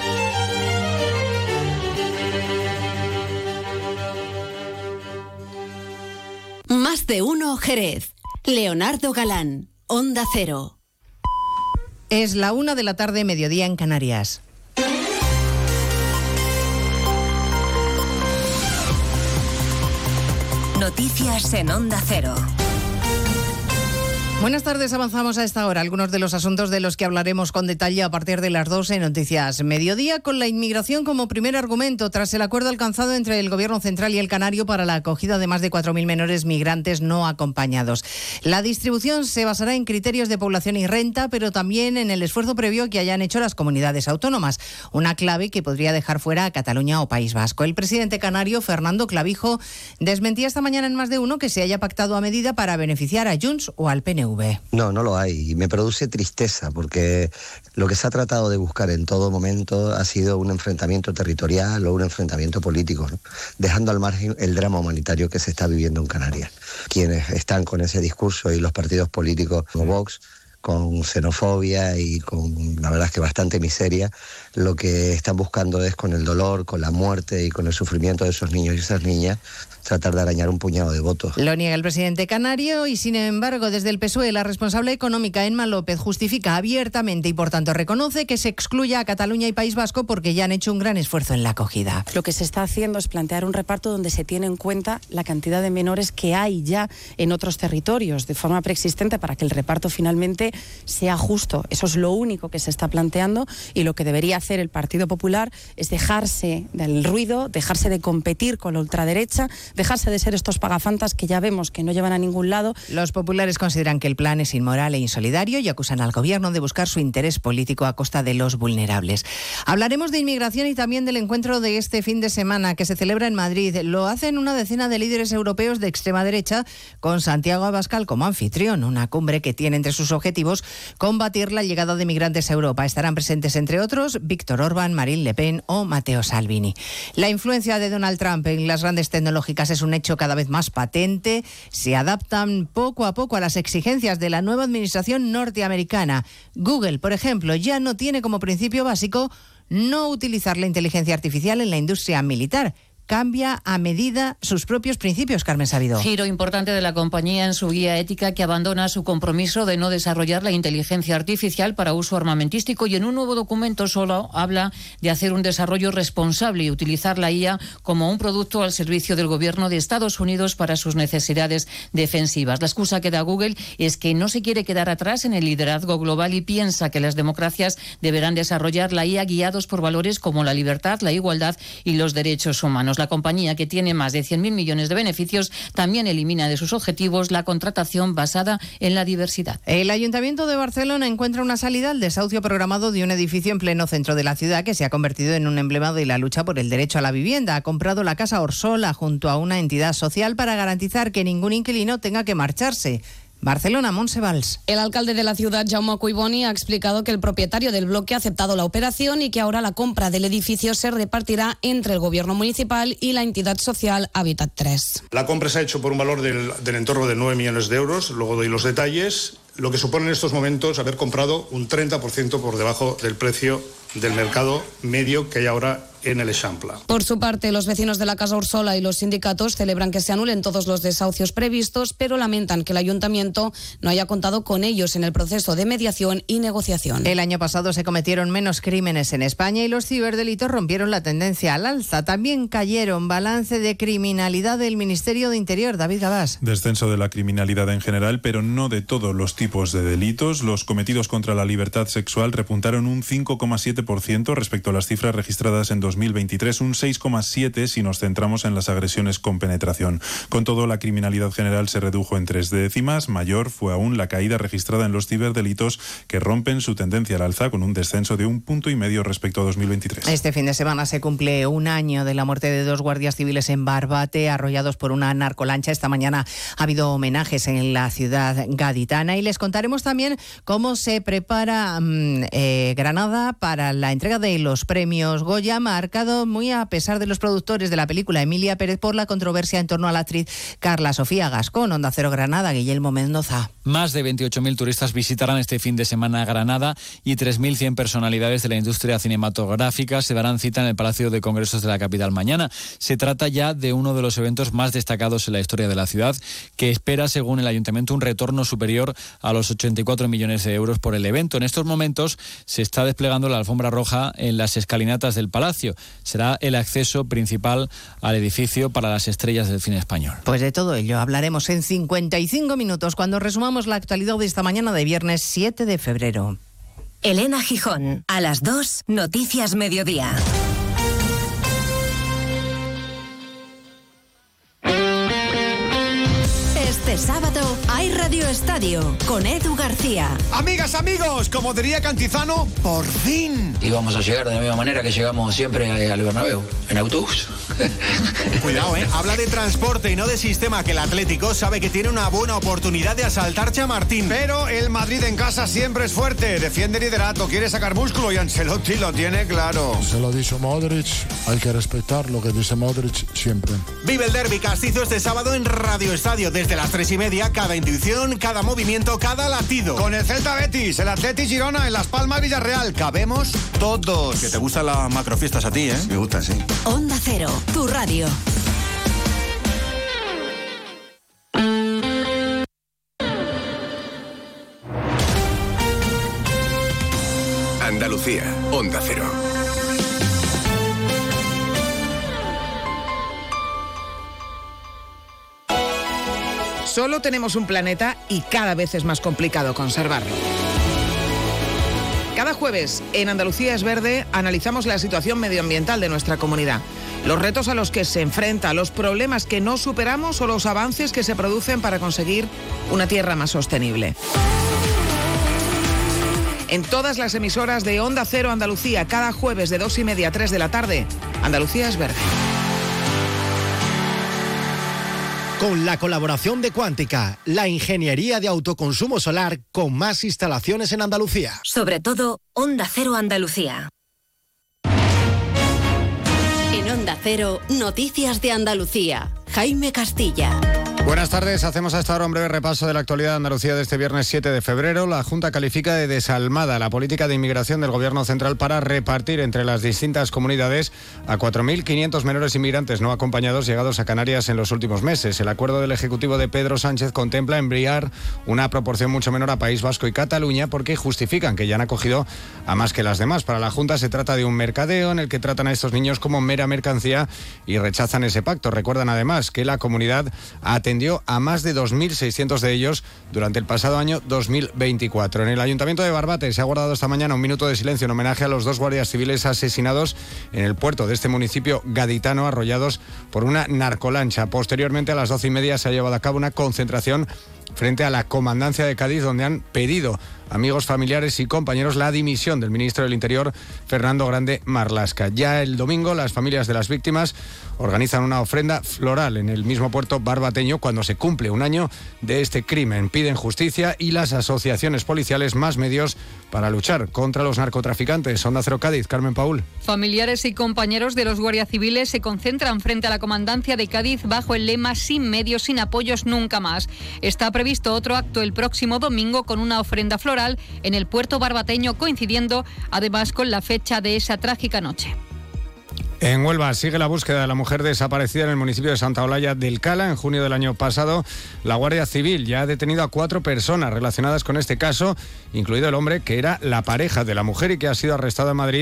Más de uno Jerez. Leonardo Galán, Onda Cero. Es la 1:00 p.m, mediodía en Canarias. Noticias en Onda Cero. Buenas tardes, avanzamos a esta hora. Algunos de los asuntos de los que hablaremos con detalle a partir de las 2 en Noticias Mediodía, con la inmigración como primer argumento, tras el acuerdo alcanzado entre el Gobierno Central y el Canario para la acogida de más de 4.000 menores migrantes no acompañados. La distribución se basará en criterios de población y renta, pero también en el esfuerzo previo que hayan hecho las comunidades autónomas, una clave que podría dejar fuera a Cataluña o País Vasco. El presidente canario, Fernando Clavijo, desmentía esta mañana en Más de Uno que se haya pactado a medida para beneficiar a Junts o al PNV. No, no lo hay. Y me produce tristeza porque lo que se ha tratado de buscar en todo momento ha sido un enfrentamiento territorial o un enfrentamiento político, ¿no? Dejando al margen el drama humanitario que se está viviendo en Canarias. Quienes están con ese discurso y los partidos políticos como Vox, con xenofobia y con, la verdad es que bastante miseria, lo que están buscando es con el dolor, con la muerte y con el sufrimiento de esos niños y esas niñas, tratar de arañar un puñado de votos. Lo niega el presidente canario y, sin embargo, desde el PSOE, la responsable económica, Emma López, justifica abiertamente y, por tanto, reconoce que se excluya a Cataluña y País Vasco porque ya han hecho un gran esfuerzo en la acogida. Lo que se está haciendo es plantear un reparto donde se tiene en cuenta la cantidad de menores que hay ya en otros territorios, de forma preexistente, para que el reparto finalmente sea justo. Eso es lo único que se está planteando, y lo que debería hacer el Partido Popular es dejarse del ruido, dejarse de competir con la ultraderecha, dejarse de ser estos pagafantas que ya vemos que no llevan a ningún lado. Los populares consideran que el plan es inmoral e insolidario y acusan al gobierno de buscar su interés político a costa de los vulnerables. Hablaremos de inmigración y también del encuentro de este fin de semana que se celebra en Madrid. Lo hacen una decena de líderes europeos de extrema derecha, con Santiago Abascal como anfitrión, una cumbre que tiene entre sus objetivos combatir la llegada de migrantes a Europa. Estarán presentes, entre otros, Víctor Orbán, Marine Le Pen o Matteo Salvini. La influencia de Donald Trump en las grandes tecnológicas es un hecho cada vez más patente. Se adaptan poco a poco a las exigencias de la nueva administración norteamericana. Google, por ejemplo, ya no tiene como principio básico no utilizar la inteligencia artificial en la industria militar. Cambia a medida sus propios principios, Carmen Sabido. Giro importante de la compañía en su guía ética, que abandona su compromiso de no desarrollar la inteligencia artificial para uso armamentístico, y en un nuevo documento solo habla de hacer un desarrollo responsable y utilizar la IA como un producto al servicio del gobierno de Estados Unidos para sus necesidades defensivas. La excusa que da Google es que no se quiere quedar atrás en el liderazgo global y piensa que las democracias deberán desarrollar la IA guiados por valores como la libertad, la igualdad y los derechos humanos. La compañía, que tiene más de 100.000 millones de beneficios, también elimina de sus objetivos la contratación basada en la diversidad. El Ayuntamiento de Barcelona encuentra una salida al desahucio programado de un edificio en pleno centro de la ciudad que se ha convertido en un emblema de la lucha por el derecho a la vivienda. Ha comprado la Casa Orsola junto a una entidad social para garantizar que ningún inquilino tenga que marcharse. Barcelona, Montse Valls. El alcalde de la ciudad, Jaume Collboni, ha explicado que el propietario del bloque ha aceptado la operación y que ahora la compra del edificio se repartirá entre el gobierno municipal y la entidad social Habitat 3. La compra se ha hecho por un valor del entorno de 9 millones de euros, luego doy los detalles, lo que supone en estos momentos haber comprado un 30% por debajo del precio del mercado medio que hay ahora en el Eixample. Por su parte, los vecinos de la Casa Orsola y los sindicatos celebran que se anulen todos los desahucios previstos, pero lamentan que el ayuntamiento no haya contado con ellos en el proceso de mediación y negociación. El año pasado se cometieron menos crímenes en España y los ciberdelitos rompieron la tendencia al alza. También cayeron. Balance de criminalidad del Ministerio de Interior. David Gabás. Descenso de la criminalidad en general, pero no de todos los tipos de delitos. Los cometidos contra la libertad sexual repuntaron un 5,7% respecto a las cifras registradas en 2019. 2023, un 6,7 si nos centramos en las agresiones con penetración. Con todo, la criminalidad general se redujo en 3 décimas. Mayor fue aún la caída registrada en los ciberdelitos, que rompen su tendencia al alza con un descenso de 1,5 puntos respecto a 2023. Este fin de semana se cumple un año de la muerte de 2 guardias civiles en Barbate, arrollados por una narcolancha. Esta mañana ha habido homenajes en la ciudad gaditana y les contaremos también cómo se prepara Granada para la entrega de los premios Goya, marcado muy a pesar de los productores de la película Emilia Pérez por la controversia en torno a la actriz Carla Sofía Gascón. Onda Cero Granada, Guillermo Mendoza. Más de 28.000 turistas visitarán este fin de semana Granada y 3.100 personalidades de la industria cinematográfica se darán cita en el Palacio de Congresos de la capital mañana. Se trata ya de uno de los eventos más destacados en la historia de la ciudad, que espera, según el Ayuntamiento, un retorno superior a los 84 millones de euros por el evento. En estos momentos se está desplegando la alfombra roja en las escalinatas del Palacio. Será el acceso principal al edificio para las estrellas del cine español. Pues de todo ello hablaremos en 55 minutos cuando resumamos la actualidad de esta mañana de viernes 7 de febrero. Elena Gijón, a las 2, Noticias Mediodía. Este sábado hay Radio Estadio con Edu García. Amigas, amigos, como diría Cantizano, por fin. Y vamos a llegar de la misma manera que llegamos siempre al Bernabéu, en autobús. Cuidado, habla de transporte y no de sistema, que el Atlético sabe que tiene una buena oportunidad de asaltar Chamartín. Pero el Madrid en casa siempre es fuerte, defiende liderato, quiere sacar músculo y Ancelotti lo tiene claro. Se lo ha dicho Modric, hay que respetar lo que dice Modric siempre. Vive el derbi castizo este sábado en Radio Estadio desde las 3:30, cada intuición, cada movimiento, cada latido. Con el Celta Betis, el Atleti Girona, en Las Palmas Villarreal, cabemos todos. Que te gustan las macrofiestas a ti, ¿eh? Me gusta, sí. Onda Cero, tu radio. Andalucía, Onda Cero. Solo tenemos un planeta y cada vez es más complicado conservarlo. Cada jueves, en Andalucía es Verde, analizamos la situación medioambiental de nuestra comunidad, los retos a los que se enfrenta, los problemas que no superamos o los avances que se producen para conseguir una tierra más sostenible. En todas las emisoras de Onda Cero Andalucía, cada jueves de 2:30 a 3 de la tarde, Andalucía es Verde. Con la colaboración de Cuántica, la ingeniería de autoconsumo solar con más instalaciones en Andalucía. Sobre todo, Onda Cero Andalucía. En Onda Cero, Noticias de Andalucía. Jaime Castilla. Buenas tardes, hacemos hasta ahora un breve repaso de la actualidad de Andalucía de este viernes 7 de febrero. La Junta califica de desalmada la política de inmigración del Gobierno central para repartir entre las distintas comunidades a 4.500 menores inmigrantes no acompañados llegados a Canarias en los últimos meses. El acuerdo del Ejecutivo de Pedro Sánchez contempla enviar una proporción mucho menor a País Vasco y Cataluña porque justifican que ya han acogido a más que las demás. Para la Junta se trata de un mercadeo en el que tratan a estos niños como mera mercancía y rechazan ese pacto. Recuerdan además que la comunidad atendió a más de 2.600 de ellos durante el pasado año 2024. En el Ayuntamiento de Barbate se ha guardado esta mañana un minuto de silencio en homenaje a los 2 guardias civiles asesinados en el puerto de este municipio gaditano, arrollados por una narcolancha. Posteriormente, a las 12:30, se ha llevado a cabo una concentración frente a la Comandancia de Cádiz, donde han pedido amigos, familiares y compañeros la dimisión del ministro del Interior, Fernando Grande Marlaska. Ya el domingo, las familias de las víctimas organizan una ofrenda floral en el mismo puerto barbateño cuando se cumple un año de este crimen. Piden justicia y las asociaciones policiales más medios para luchar contra los narcotraficantes. Onda Cero Cádiz, Carmen Paul. Familiares y compañeros de los guardias civiles se concentran frente a la Comandancia de Cádiz bajo el lema "Sin medios, sin apoyos, nunca más". Está previsto otro acto el próximo domingo con una ofrenda floral en el puerto barbateño, coincidiendo además con la fecha de esa trágica noche. En Huelva sigue la búsqueda de la mujer desaparecida en el municipio de Santa Olalla del Cala. En junio del año pasado, la Guardia Civil ya ha detenido a 4 personas relacionadas con este caso, incluido el hombre que era la pareja de la mujer y que ha sido arrestado en Madrid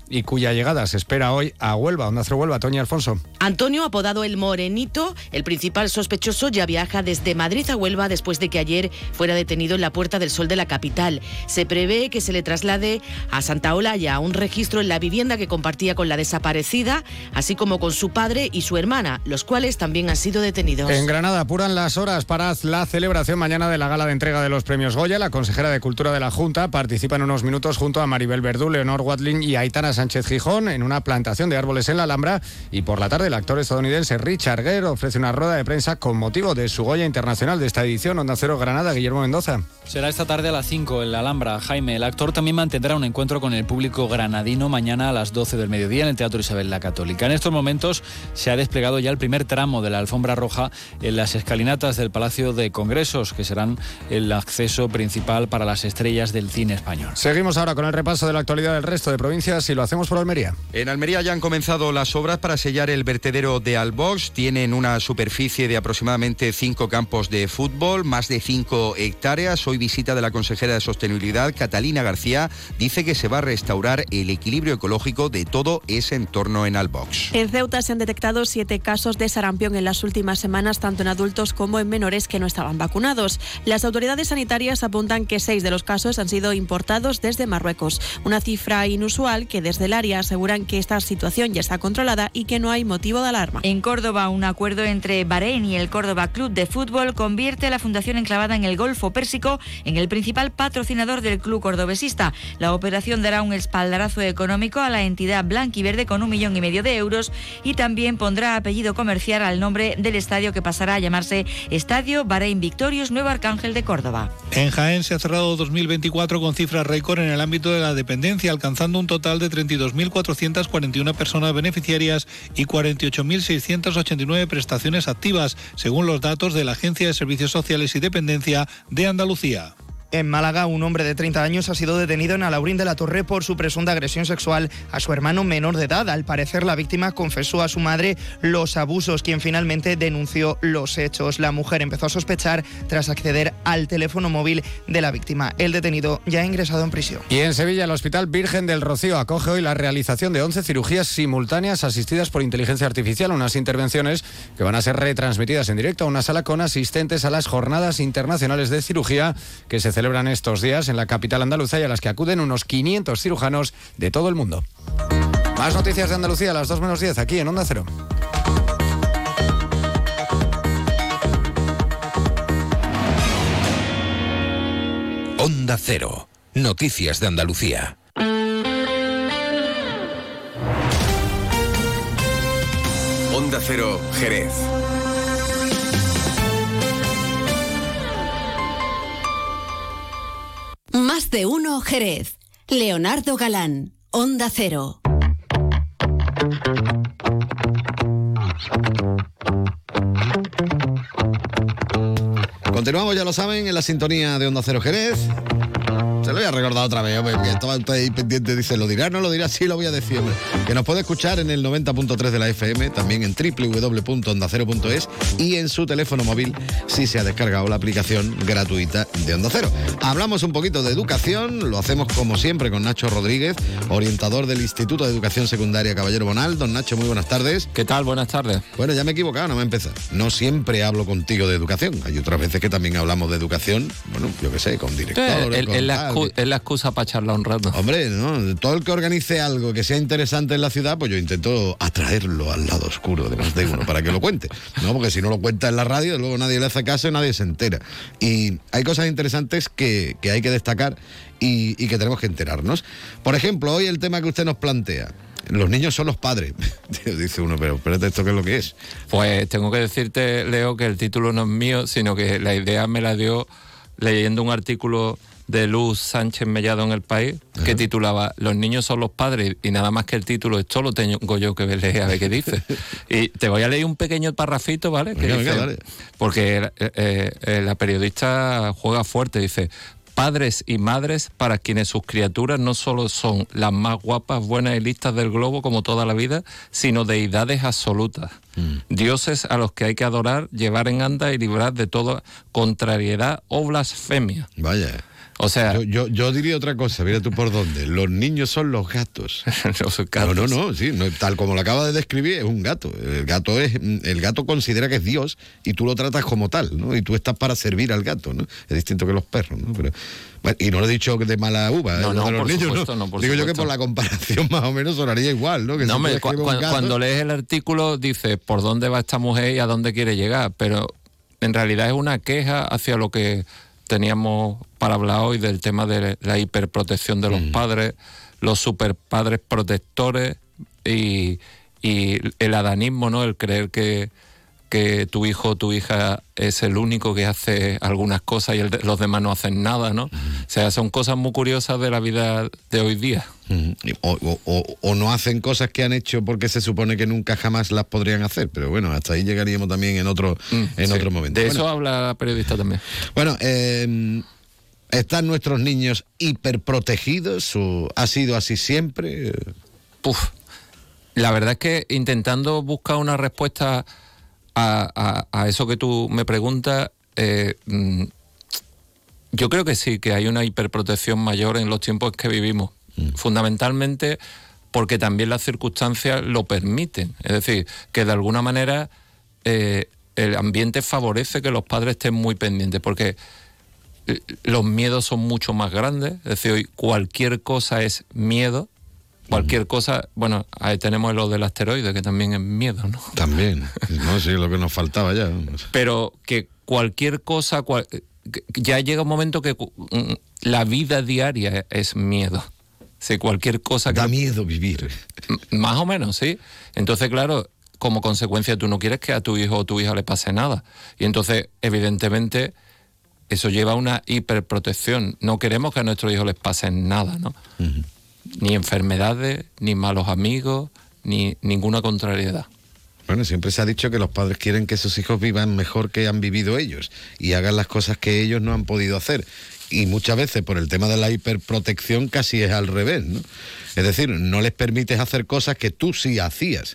y cuya llegada se espera hoy a Huelva. Onda Cero Huelva, Toñi Alfonso. Antonio, apodado El Morenito, el principal sospechoso, ya viaja desde Madrid a Huelva después de que ayer fuera detenido en la Puerta del Sol de la capital. Se prevé que se le traslade a Santa Olalla a un registro en la vivienda que compartía con la desaparecida, así como con su padre y su hermana, los cuales también han sido detenidos. En Granada apuran las horas para la celebración mañana de la gala de entrega de los premios Goya. La consejera de Cultura de la Junta participa en unos minutos junto a Maribel Verdú, Leonor Watling y Aitana Sánchez Gijón en una plantación de árboles en la Alhambra, y por la tarde el actor estadounidense Richard Gere ofrece una rueda de prensa con motivo de su Goya Internacional de esta edición. Onda Cero Granada, Guillermo Mendoza. Será esta tarde a las 5 en la Alhambra. Jaime, el actor también mantendrá un encuentro con el público granadino mañana a las 12 del mediodía en el Teatro Isabel la Católica. En estos momentos se ha desplegado ya el primer tramo de la alfombra roja en las escalinatas del Palacio de Congresos, que serán el acceso principal para las estrellas del cine español. Seguimos ahora con el repaso de la actualidad del resto de provincias y lo hacemos por Almería. En Almería ya han comenzado las obras para sellar el vertedero de Albox. Tienen una superficie de aproximadamente 5 campos de fútbol, más de 5 hectáreas. Hoy visita de la consejera de Sostenibilidad, Catalina García, dice que se va a restaurar el equilibrio ecológico de todo ese entorno en Albox. En Ceuta se han detectado 7 casos de sarampión en las últimas semanas, tanto en adultos como en menores que no estaban vacunados. Las autoridades sanitarias apuntan que 6 de los casos han sido importados desde Marruecos, una cifra inusual que desde el área aseguran que esta situación ya está controlada y que no hay motivo de alarma. En Córdoba, un acuerdo entre Bahrein y el Córdoba Club de Fútbol convierte a la fundación enclavada en el Golfo Pérsico en el principal patrocinador del club cordobesista. La operación dará un espaldarazo económico a la entidad blanquiverde con 1,5 millones de euros y también pondrá apellido comercial al nombre del estadio, que pasará a llamarse Estadio Bahrein Victorious Nuevo Arcángel de Córdoba. En Jaén se ha cerrado 2024 con cifras récord en el ámbito de la dependencia, alcanzando un total de 32.441 personas beneficiarias y 48.689 prestaciones activas, según los datos de la Agencia de Servicios Sociales y Dependencia de Andalucía. En Málaga, un hombre de 30 años ha sido detenido en Alhaurín de la Torre por su presunta agresión sexual a su hermano menor de edad. Al parecer, la víctima confesó a su madre los abusos, quien finalmente denunció los hechos. La mujer empezó a sospechar tras acceder al teléfono móvil de la víctima. El detenido ya ha ingresado en prisión. Y en Sevilla, el Hospital Virgen del Rocío acoge hoy la realización de 11 cirugías simultáneas asistidas por inteligencia artificial, unas intervenciones que van a ser retransmitidas en directo a una sala con asistentes a las Jornadas Internacionales de Cirugía que se celebran estos días en la capital andaluza y a las que acuden unos 500 cirujanos de todo el mundo. Más noticias de Andalucía a las 2:10 aquí en Onda Cero. Onda Cero. Noticias de Andalucía. Onda Cero, Jerez. Más de uno Jerez. Leonardo Galán, Onda Cero. Continuamos, ya lo saben, en la sintonía de Onda Cero Jerez. Se lo voy a recordar otra vez, hombre, que estaba usted ahí pendiente, dice, ¿lo dirá? No lo dirá, sí lo voy a decir, hombre. Que nos puede escuchar en el 90.3 de la FM, también en www.ondacero.es y en su teléfono móvil si se ha descargado la aplicación gratuita de Onda Cero. Hablamos un poquito de educación, lo hacemos como siempre con Nacho Rodríguez, orientador del Instituto de Educación Secundaria Caballero Bonal. Don Nacho, muy buenas tardes. ¿Qué tal? Buenas tardes. Bueno, ya me he equivocado, no me empezar. No siempre hablo contigo de educación, hay otras veces que también hablamos de educación, bueno, yo qué sé, con directores, es la excusa para charlar un rato. Hombre, no, todo el que organice algo que sea interesante en la ciudad, pues yo intento atraerlo al lado oscuro de Más de Uno para que lo cuente, ¿no? Porque si no lo cuenta en la radio, luego nadie le hace caso y nadie se entera. Y hay cosas interesantes que hay que destacar y que tenemos que enterarnos. Por ejemplo, hoy el tema que usted nos plantea. Los niños son los padres. Dice uno, pero espérate, ¿esto qué es lo que es? Pues tengo que decirte, Leo, que el título no es mío, sino que la idea me la dio leyendo un artículo de Luz Sánchez Mellado en El País, que titulaba Los niños son los padres, y nada más que el título, esto lo tengo yo que leer a ver qué dice. Y te voy a leer un pequeño parrafito, ¿vale? Que dice, dale. Porque la periodista juega fuerte, dice: padres y madres para quienes sus criaturas no solo son las más guapas, buenas y listas del globo como toda la vida, sino deidades absolutas. Dioses a los que hay que adorar, llevar en anda y librar de toda contrariedad o blasfemia. Vaya. O sea, yo diría otra cosa, mira tú por dónde. Los niños son los gatos. Los gatos. No, sí, tal como lo acaba de describir, es un gato. El gato considera que es Dios y tú lo tratas como tal, ¿no? Y tú estás para servir al gato, ¿no? Es distinto que los perros, ¿no? Pero, bueno, y no lo he dicho de mala uva, no, de los por niños, supuesto, no, por digo supuesto. yo que por la comparación más o menos sonaría igual, ¿no? Que no, si cuando lees el artículo dices por dónde va esta mujer y a dónde quiere llegar, pero en realidad es una queja hacia lo que teníamos para hablar hoy del tema de la hiperprotección de los padres, los superpadres protectores y el adanismo, ¿no? El creer que tu hijo o tu hija es el único que hace algunas cosas y los demás no hacen nada, ¿no? O sea, son cosas muy curiosas de la vida de hoy día. O no hacen cosas que han hecho porque se supone que nunca jamás las podrían hacer, pero bueno, hasta ahí llegaríamos también en otro momento. De eso habla la periodista también. Bueno, ¿están nuestros niños hiperprotegidos o ha sido así siempre? La verdad es que intentando buscar una respuesta a eso que tú me preguntas, yo creo que sí, que hay una hiperprotección mayor en los tiempos que vivimos, fundamentalmente porque también las circunstancias lo permiten, es decir, que de alguna manera el ambiente favorece que los padres estén muy pendientes, porque los miedos son mucho más grandes, es decir, hoy cualquier cosa es miedo. Cualquier cosa, bueno, ahí tenemos lo del asteroide, que también es miedo, ¿no? También, no, sí, lo que nos faltaba ya. Pero que cualquier cosa, ya llega un momento que la vida diaria es miedo. Si cualquier cosa da miedo vivir. Más o menos, sí. Entonces, claro, como consecuencia tú no quieres que a tu hijo o tu hija le pase nada. Y entonces, evidentemente, eso lleva a una hiperprotección. No queremos que a nuestros hijos les pase nada, ¿no? Ni enfermedades, ni malos amigos, ni ninguna contrariedad. Bueno, siempre se ha dicho que los padres quieren que sus hijos vivan mejor que han vivido ellos y hagan las cosas que ellos no han podido hacer. Y muchas veces por el tema de la hiperprotección casi es al revés, ¿no? Es decir, no les permites hacer cosas que tú sí hacías.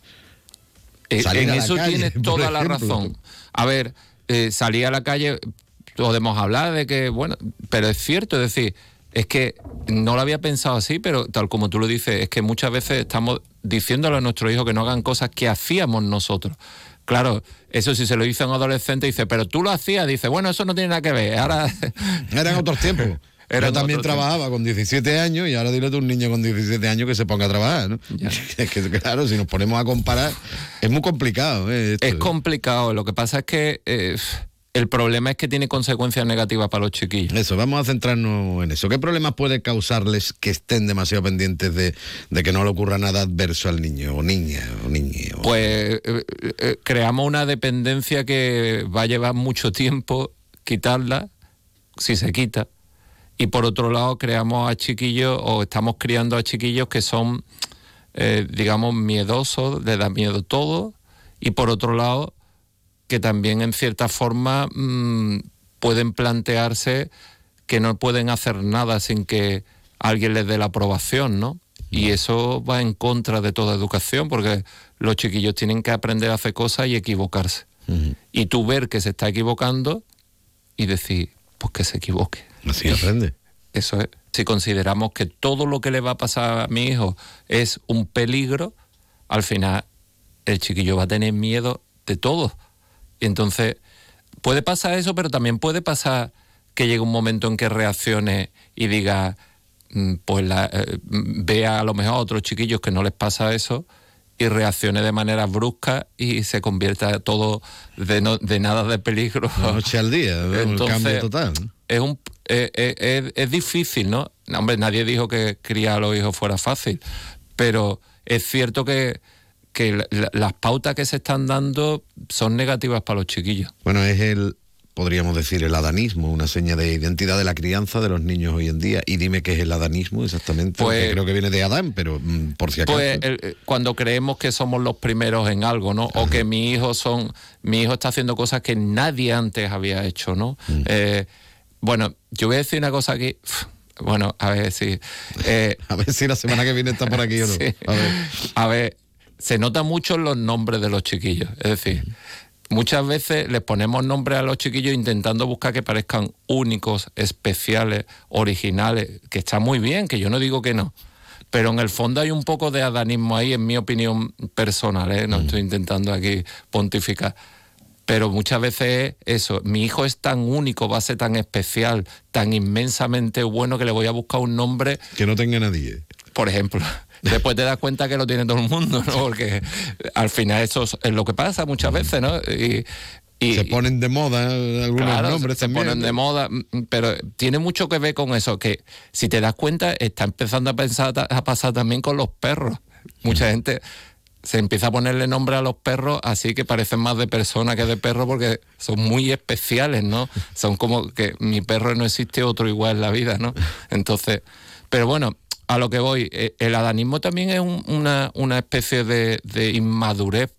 En eso tienes toda la razón. A ver, salir a la calle, podemos hablar de que, bueno, pero es cierto, es decir, es que no lo había pensado así, pero tal como tú lo dices, es que muchas veces estamos diciéndole a nuestros hijos que no hagan cosas que hacíamos nosotros. Claro, eso si se lo dice a un adolescente, dice, pero tú lo hacías, dice, bueno, eso no tiene nada que ver, ahora... Eran otros tiempos. Yo también trabajaba con 17 años y ahora dile a un niño con 17 años que se ponga a trabajar, ¿no? Es que, claro, si nos ponemos a comparar, es muy complicado. Es complicado, lo que pasa es que... el problema es que tiene consecuencias negativas para los chiquillos. Eso, vamos a centrarnos en eso. ¿Qué problemas puede causarles que estén demasiado pendientes de que no le ocurra nada adverso al niño o niña o niñe? Pues creamos una dependencia que va a llevar mucho tiempo quitarla, si se quita. Y por otro lado creamos a chiquillos o estamos criando a chiquillos que son, digamos, miedosos, les da miedo todo. Y por otro lado... que también en cierta forma pueden plantearse que no pueden hacer nada sin que alguien les dé la aprobación, ¿no? Y eso va en contra de toda educación, porque los chiquillos tienen que aprender a hacer cosas y equivocarse. Y tú ver que se está equivocando y decir, pues que se equivoque. Así aprende. Eso es. Si consideramos que todo lo que le va a pasar a mi hijo es un peligro, al final el chiquillo va a tener miedo de todo. Y entonces puede pasar eso, pero también puede pasar que llegue un momento en que reaccione y diga, pues vea a lo mejor a otros chiquillos que no les pasa eso y reaccione de manera brusca y se convierta todo de nada de peligro. La noche al día, entonces, un cambio total. Es difícil, ¿no? Hombre, nadie dijo que criar a los hijos fuera fácil, pero es cierto que las pautas que se están dando son negativas para los chiquillos. Bueno, podríamos decir, el adanismo, una seña de identidad de la crianza de los niños hoy en día. Y dime qué es el adanismo exactamente, porque creo que viene de Adán, pero por si acaso. Pues cuando creemos que somos los primeros en algo, ¿no? O que mi hijo está haciendo cosas que nadie antes había hecho, ¿no? Bueno, yo voy a decir una cosa aquí. Bueno, a ver si... a ver si la semana que viene está por aquí o no. Sí. A ver, se nota mucho en los nombres de los chiquillos. Es decir, muchas veces les ponemos nombres a los chiquillos intentando buscar que parezcan únicos, especiales, originales, que está muy bien, que yo no digo que no. Pero en el fondo hay un poco de adanismo ahí, en mi opinión personal, ¿eh? No estoy intentando aquí pontificar. Pero muchas veces es eso, mi hijo es tan único, va a ser tan especial, tan inmensamente bueno que le voy a buscar un nombre... Que no tenga nadie. Por ejemplo. Después te das cuenta que lo tiene todo el mundo, ¿no? Porque al final eso es lo que pasa muchas veces, ¿no? Y se ponen de moda algunos nombres también. Se ponen de moda, pero tiene mucho que ver con eso, que si te das cuenta está empezando a pasar también con los perros. Mucha gente se empieza a ponerle nombre a los perros así que parecen más de persona que de perro porque son muy especiales, ¿no? Son como que mi perro no existe otro igual en la vida, ¿no? Entonces, pero bueno, a lo que voy, el adanismo también es una especie de inmadurez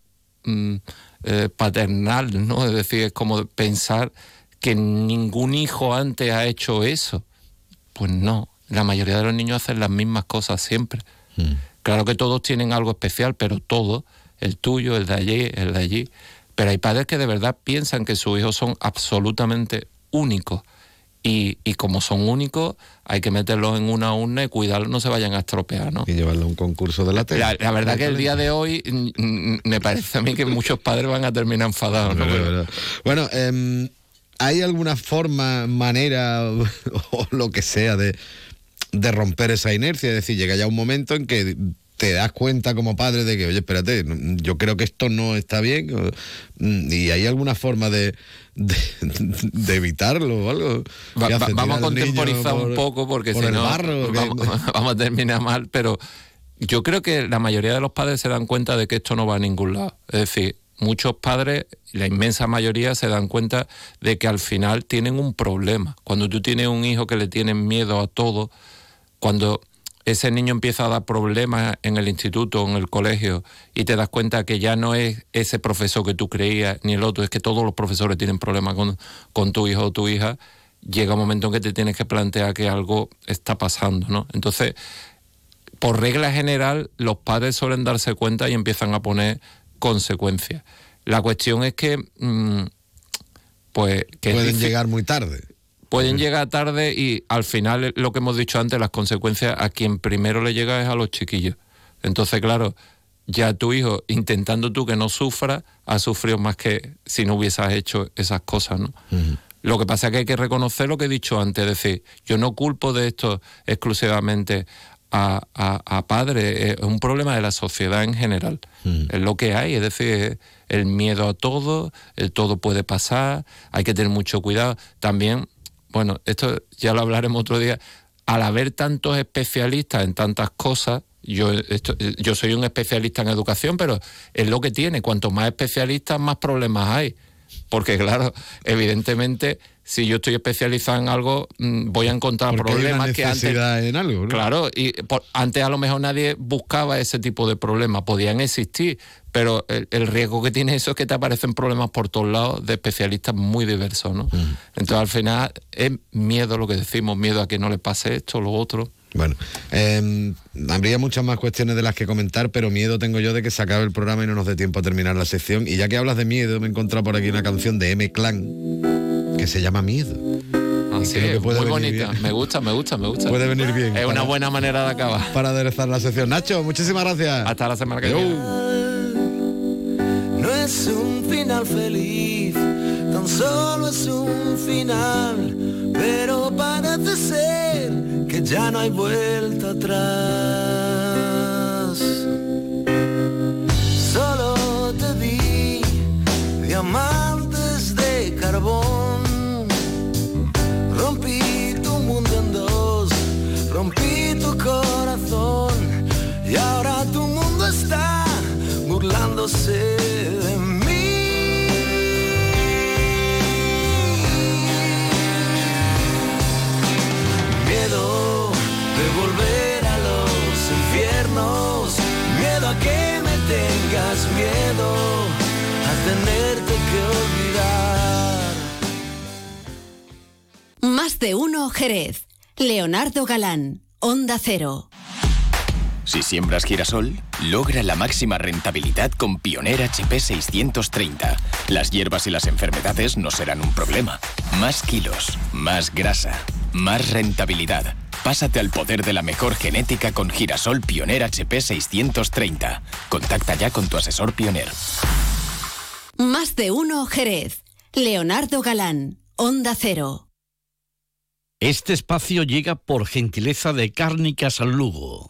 paternal, ¿no? Es decir, es como pensar que ningún hijo antes ha hecho eso. Pues no, la mayoría de los niños hacen las mismas cosas siempre. Claro que todos tienen algo especial, pero todos, el tuyo, el de allí, el de allí. Pero hay padres que de verdad piensan que sus hijos son absolutamente únicos. Y como son únicos, hay que meterlos en una urna y cuidarlos, no se vayan a estropear, ¿no? Y llevarlos a un concurso de la tele. La verdad que el día de hoy me parece a mí que muchos padres van a terminar enfadados, ¿no? Bueno, ¿hay alguna forma, manera o lo que sea de romper esa inercia? Es decir, llega ya un momento en que te das cuenta como padre de que, oye, espérate, yo creo que esto no está bien, y hay alguna forma de evitarlo o algo. Vamos a contemporizar un poco porque si no vamos a terminar mal, pero yo creo que la mayoría de los padres se dan cuenta de que esto no va a ningún lado. Es decir, muchos padres, la inmensa mayoría, se dan cuenta de que al final tienen un problema. Cuando tú tienes un hijo que le tienen miedo a todo, cuando ese niño empieza a dar problemas en el instituto o en el colegio y te das cuenta que ya no es ese profesor que tú creías ni el otro, es que todos los profesores tienen problemas con tu hijo o tu hija, llega un momento en que te tienes que plantear que algo está pasando, ¿no? Entonces, por regla general, los padres suelen darse cuenta y empiezan a poner consecuencias. La cuestión es que... pueden llegar muy tarde. Pueden llegar tarde y al final, lo que hemos dicho antes, las consecuencias a quien primero le llega es a los chiquillos. Entonces, claro, ya tu hijo, intentando tú que no sufra, ha sufrido más que si no hubieses hecho esas cosas, ¿no? Lo que pasa es que hay que reconocer lo que he dicho antes, es decir, yo no culpo de esto exclusivamente a padres, es un problema de la sociedad en general. Es lo que hay, es decir, el miedo a todo, el todo puede pasar, hay que tener mucho cuidado. También... Bueno, esto ya lo hablaremos otro día. Al haber tantos especialistas en tantas cosas, yo soy un especialista en educación, pero es lo que tiene. Cuanto más especialistas, más problemas hay. Porque, claro, evidentemente, si yo estoy especializado en algo, voy a encontrar problemas que antes... en algo, ¿no? Claro, y antes a lo mejor nadie buscaba ese tipo de problemas. Podían existir, pero el riesgo que tiene eso es que te aparecen problemas por todos lados de especialistas muy diversos, ¿no? Entonces, al final, es miedo lo que decimos, miedo a que no le pase esto o lo otro. Bueno, habría muchas más cuestiones de las que comentar, pero miedo tengo yo de que se acabe el programa y no nos dé tiempo a terminar la sección. Y ya que hablas de miedo, me he encontrado por aquí una canción de M-Clan que se llama Miedo. Así es, muy bonita, bien. Me gusta. Puede venir bien. Es una buena manera de acabar. Para aderezar la sección. Nacho, muchísimas gracias. Hasta la semana que viene. No es un final feliz, tan solo es un final, pero parece ser que ya no hay vuelta atrás. Solo te di diamantes de carbón, rompí tu mundo en dos, rompí tu corazón, y ahora tu mundo está burlándose de mí. Miedo de volver a los infiernos, miedo a que me tengas miedo, a tenerte que olvidar. Más de uno Jerez. Leonardo Galán, Onda Cero. Si siembras girasol, logra la máxima rentabilidad con Pioneer HP 630. Las hierbas y las enfermedades no serán un problema. Más kilos, más grasa, más rentabilidad. Pásate al poder de la mejor genética con girasol Pioneer HP 630. Contacta ya con tu asesor Pioneer. Más de uno Jerez. Leonardo Galán, Onda Cero. Este espacio llega por gentileza de Cárnicas Lugo.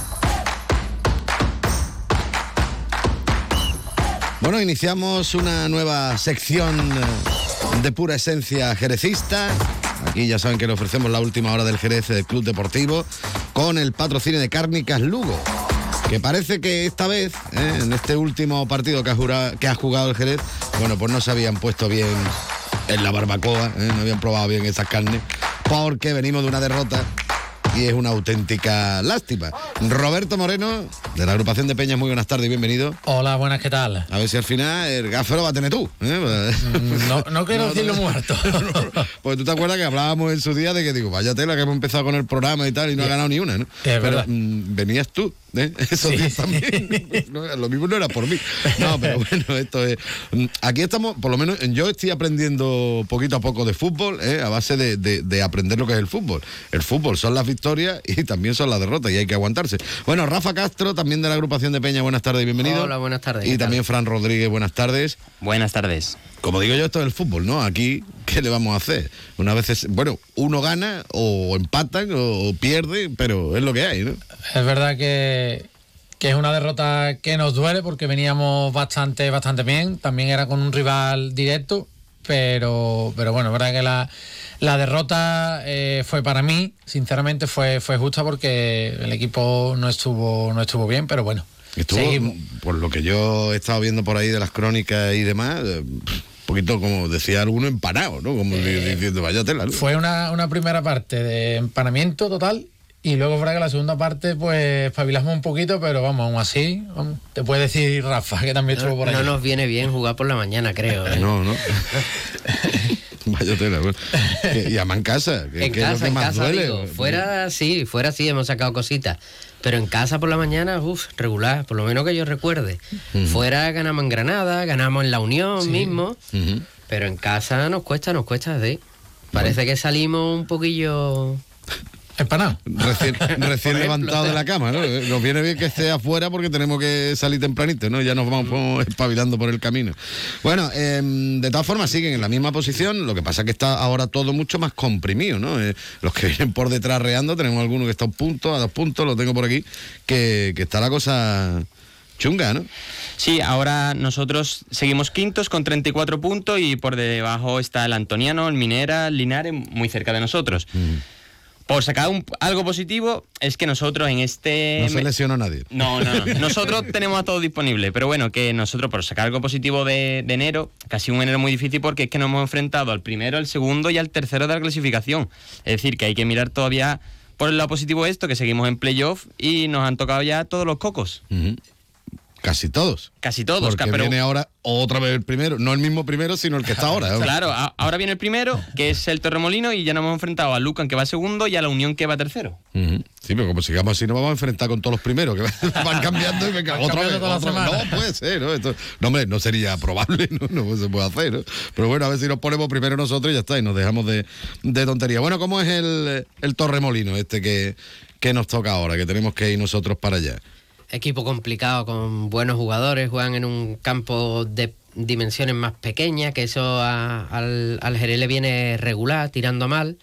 Bueno, iniciamos una nueva sección de pura esencia jerecista. Aquí ya saben que le ofrecemos la última hora del Jerez Club Deportivo con el patrocinio de Cárnicas Lugo. Que parece que esta vez, en este último partido que ha jugado el Jerez, bueno, pues no se habían puesto bien en la barbacoa, no habían probado bien esas carnes, porque venimos de una derrota y es una auténtica lástima. Roberto Moreno, de la agrupación de Peñas, muy buenas tardes y bienvenido. Hola, buenas, ¿qué tal? A ver si al final el gafe lo va a tener tú. No quiero decirlo muerto. Pues tú te acuerdas que hablábamos en su día de que digo, vaya tela que hemos empezado con el programa y tal y no ha ganado ni una, ¿no? Es verdad. Venías tú, esos días también. No, lo mismo no era por mí. No, pero bueno, esto es... Aquí estamos, por lo menos yo estoy aprendiendo poquito a poco de fútbol, a base de aprender lo que es el fútbol. El fútbol son las victorias y también son las derrotas y hay que aguantarse. Bueno, Rafa Castro, también de la agrupación de Peña, buenas tardes y bienvenido. Hola, buenas tardes. Y también Fran Rodríguez, buenas tardes. Buenas tardes. Como digo yo, esto es el fútbol, ¿no? Aquí, ¿qué le vamos a hacer? Unas veces, bueno, uno gana o empatan o pierde, pero es lo que hay, ¿no? Es verdad que es una derrota que nos duele porque veníamos bastante bien. También era con un rival directo, pero bueno, es verdad que la derrota fue para mí, sinceramente fue justa porque el equipo no estuvo bien, pero bueno. Estuvo, por lo que yo he estado viendo por ahí de las crónicas y demás, un poquito, como decía alguno, empanado, ¿no? Como diciendo, vaya tela, ¿no? Fue una primera parte de empanamiento total y luego para que la segunda parte pues espabilamos un poquito, pero vamos, aún así, te puede decir Rafa, que también estuvo por ahí. No nos viene bien jugar por la mañana, creo. No. Vaya tela, bueno. Y además en casa, que es lo que más duele. Digo, fuera sí, hemos sacado cositas. Pero en casa por la mañana, regular, por lo menos que yo recuerde. Fuera ganamos en Granada, ganamos en La Unión mismo, pero en casa nos cuesta, sí. Parece que salimos un poquillo... empanado. Recién levantado de la cama, ¿no? Nos viene bien que esté afuera porque tenemos que salir tempranito, ¿no? Ya nos vamos espabilando por el camino. Bueno, de todas formas siguen en la misma posición, lo que pasa es que está ahora todo mucho más comprimido, ¿no? Los que vienen por detrás reando, tenemos alguno que está a 1 punto, a 2 puntos, lo tengo por aquí, que está la cosa chunga, ¿no? Sí, ahora nosotros seguimos quintos con 34 puntos y por debajo está el Antoniano, el Minera, el Linares, muy cerca de nosotros. Por sacar algo positivo, es que nosotros en este... No se lesionó nadie. No. Nosotros tenemos a todo disponible, pero bueno, que nosotros por sacar algo positivo de enero, casi un enero muy difícil porque es que nos hemos enfrentado al primero, al segundo y al tercero de la clasificación. Es decir, que hay que mirar todavía por el lado positivo esto, que seguimos en playoff y nos han tocado ya todos los cocos. Casi todos. Porque pero viene ahora otra vez el primero, no el mismo primero, sino el que está ahora. Claro, ahora viene el primero, que es el Torremolinos, y ya nos hemos enfrentado a Lucan, que va segundo, y a la Unión, que va tercero. Sí, pero como sigamos así, nos vamos a enfrentar con todos los primeros, que van cambiando y venga, otra vez. No puede ser, ¿no? Esto, no, hombre, no sería probable, no se puede hacer, ¿no? Pero bueno, a ver si nos ponemos primero nosotros y ya está, y nos dejamos de tontería. Bueno, ¿cómo es el Torremolinos que nos toca ahora, que tenemos que ir nosotros para allá? Equipo complicado con buenos jugadores, juegan en un campo de dimensiones más pequeñas, que eso al Jerez le viene regular, tirando mal,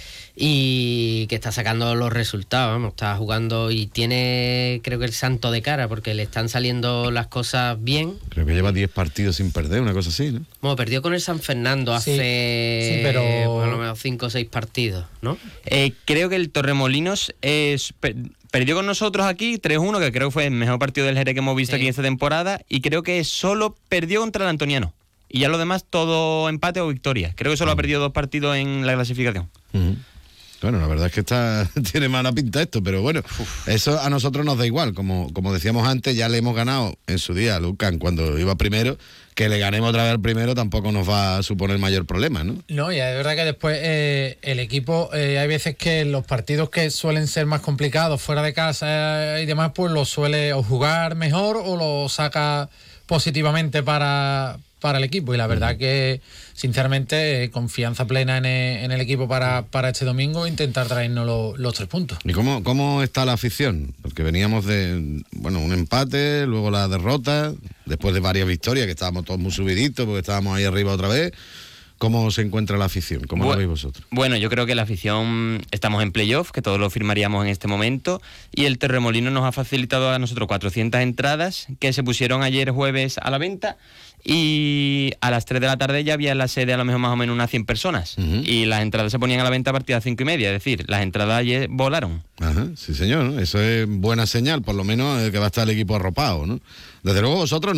y que está sacando los resultados, está jugando y tiene, creo que el santo de cara, porque le están saliendo las cosas bien. Creo que lleva 10 partidos sin perder, una cosa así, ¿no? Bueno, perdió con el San Fernando hace pero... a lo mejor 5 o 6 partidos, ¿no? Creo que el Torremolinos perdió con nosotros aquí 3-1, que creo que fue el mejor partido del Jerez que hemos visto aquí esta temporada, y creo que solo perdió contra el Antoniano. Y ya lo demás todo empate o victoria. Creo que solo ha perdido 2 partidos en la clasificación. Bueno, la verdad es que tiene mala pinta esto, pero bueno, eso a nosotros nos da igual. Como decíamos antes, ya le hemos ganado en su día a Lucan cuando iba primero. Que le ganemos otra vez al primero tampoco nos va a suponer mayor problema, ¿no? No, y es verdad que después el equipo, hay veces que los partidos que suelen ser más complicados fuera de casa y demás, pues los suele o jugar mejor o lo saca positivamente para el equipo. Y la verdad que, sinceramente, confianza plena en el equipo para este domingo, intentar traernos los 3 puntos. ¿Y cómo está la afición? Porque veníamos de, un empate, luego la derrota, después de varias victorias, que estábamos todos muy subiditos, porque estábamos ahí arriba otra vez. ¿Cómo se encuentra la afición? ¿Cómo la veis vosotros? Bueno, yo creo que la afición, estamos en playoff, que todos lo firmaríamos en este momento, y el Torremolinos nos ha facilitado a nosotros 400 entradas, que se pusieron ayer jueves a la venta, y a las 3 de la tarde ya había en la sede a lo mejor más o menos unas 100 personas, y las entradas se ponían a la venta a partir de las 5:30, es decir, las entradas ayer volaron. Ajá, sí señor, ¿no? Eso es buena señal, por lo menos que va a estar el equipo arropado, ¿no? Desde luego vosotros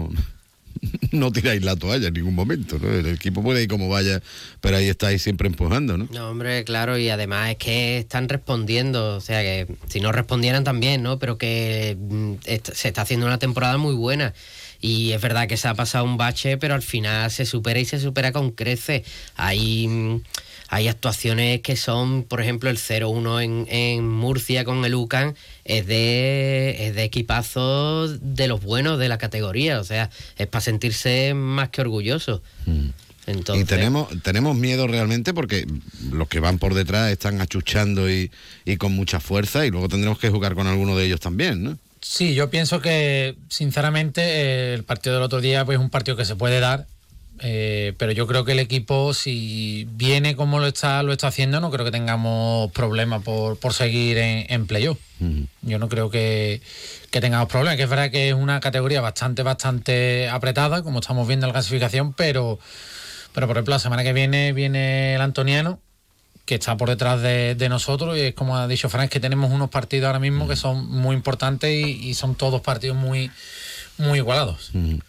no tiráis la toalla en ningún momento, ¿no? El equipo puede ir como vaya, pero ahí estáis siempre empujando, ¿no? No, hombre, claro, y además es que están respondiendo, o sea que si no respondieran también, ¿no? Pero que se está haciendo una temporada muy buena. Y es verdad que se ha pasado un bache, pero al final se supera y se supera con creces. Hay actuaciones que son, por ejemplo, el 0-1 en Murcia con el UCAN es de equipazo de los buenos de la categoría, o sea, es para sentirse más que orgulloso. Entonces... Y tenemos miedo realmente porque los que van por detrás están achuchando y con mucha fuerza, y luego tendremos que jugar con alguno de ellos también, ¿no? Sí, yo pienso que, sinceramente, el partido del otro día pues, es un partido que se puede dar, pero yo creo que el equipo, si viene como lo está haciendo, no creo que tengamos problemas por seguir en playoff. Yo no creo que tengamos problemas, que es verdad que es una categoría bastante apretada, como estamos viendo en la clasificación, pero por ejemplo, la semana que viene el Antoniano, que está por detrás de nosotros, y es como ha dicho Fran, que tenemos unos partidos ahora mismo que son muy importantes y son todos partidos muy, muy igualados.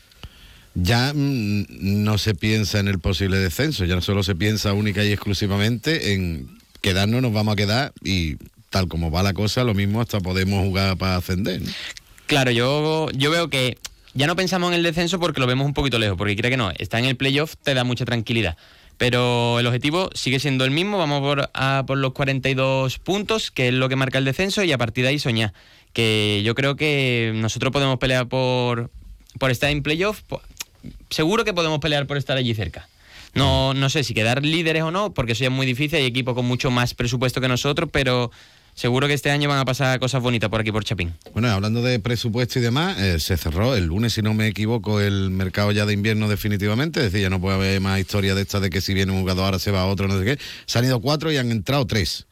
Ya no se piensa en el posible descenso, ya solo se piensa única y exclusivamente en quedarnos, nos vamos a quedar, y tal como va la cosa, lo mismo hasta podemos jugar para ascender, ¿no? Claro, yo veo que ya no pensamos en el descenso porque lo vemos un poquito lejos, porque quiera que no, estar en el playoff te da mucha tranquilidad. Pero el objetivo sigue siendo el mismo, vamos por los 42 puntos, que es lo que marca el descenso, y a partir de ahí soñar. Que yo creo que nosotros podemos pelear por estar en playoff, seguro que podemos pelear por estar allí cerca. No sé si quedar líderes o no, porque eso ya es muy difícil, hay equipos con mucho más presupuesto que nosotros, pero seguro que este año van a pasar cosas bonitas por aquí, por Chapín. Bueno, hablando de presupuesto y demás, se cerró el lunes, si no me equivoco, el mercado ya de invierno definitivamente, es decir, ya no puede haber más historia de esta de que si viene un jugador ahora se va a otro, no sé qué. Se han ido 4 y han entrado 3.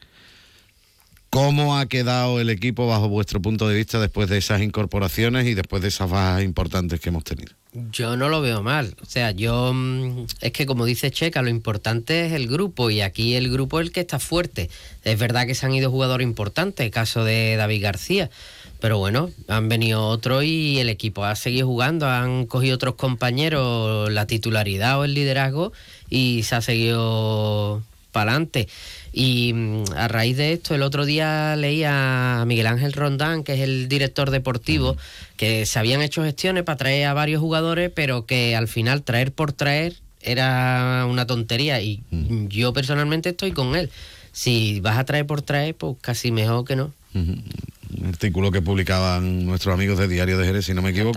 ¿Cómo ha quedado el equipo bajo vuestro punto de vista después de esas incorporaciones y después de esas bajas importantes que hemos tenido? Yo no lo veo mal, o sea, es que como dice Checa, lo importante es el grupo, y aquí el grupo es el que está fuerte. Es verdad que se han ido jugadores importantes, el caso de David García, pero bueno, han venido otros y el equipo ha seguido jugando, han cogido otros compañeros la titularidad o el liderazgo y se ha seguido para adelante. Y a raíz de esto, el otro día leí a Miguel Ángel Rondán, que es el director deportivo, que se habían hecho gestiones para traer a varios jugadores, pero que al final traer por traer era una tontería, y yo personalmente estoy con él. Si vas a traer por traer, pues casi mejor que no. Un artículo que publicaban nuestros amigos de Diario de Jerez, si no me equivoco.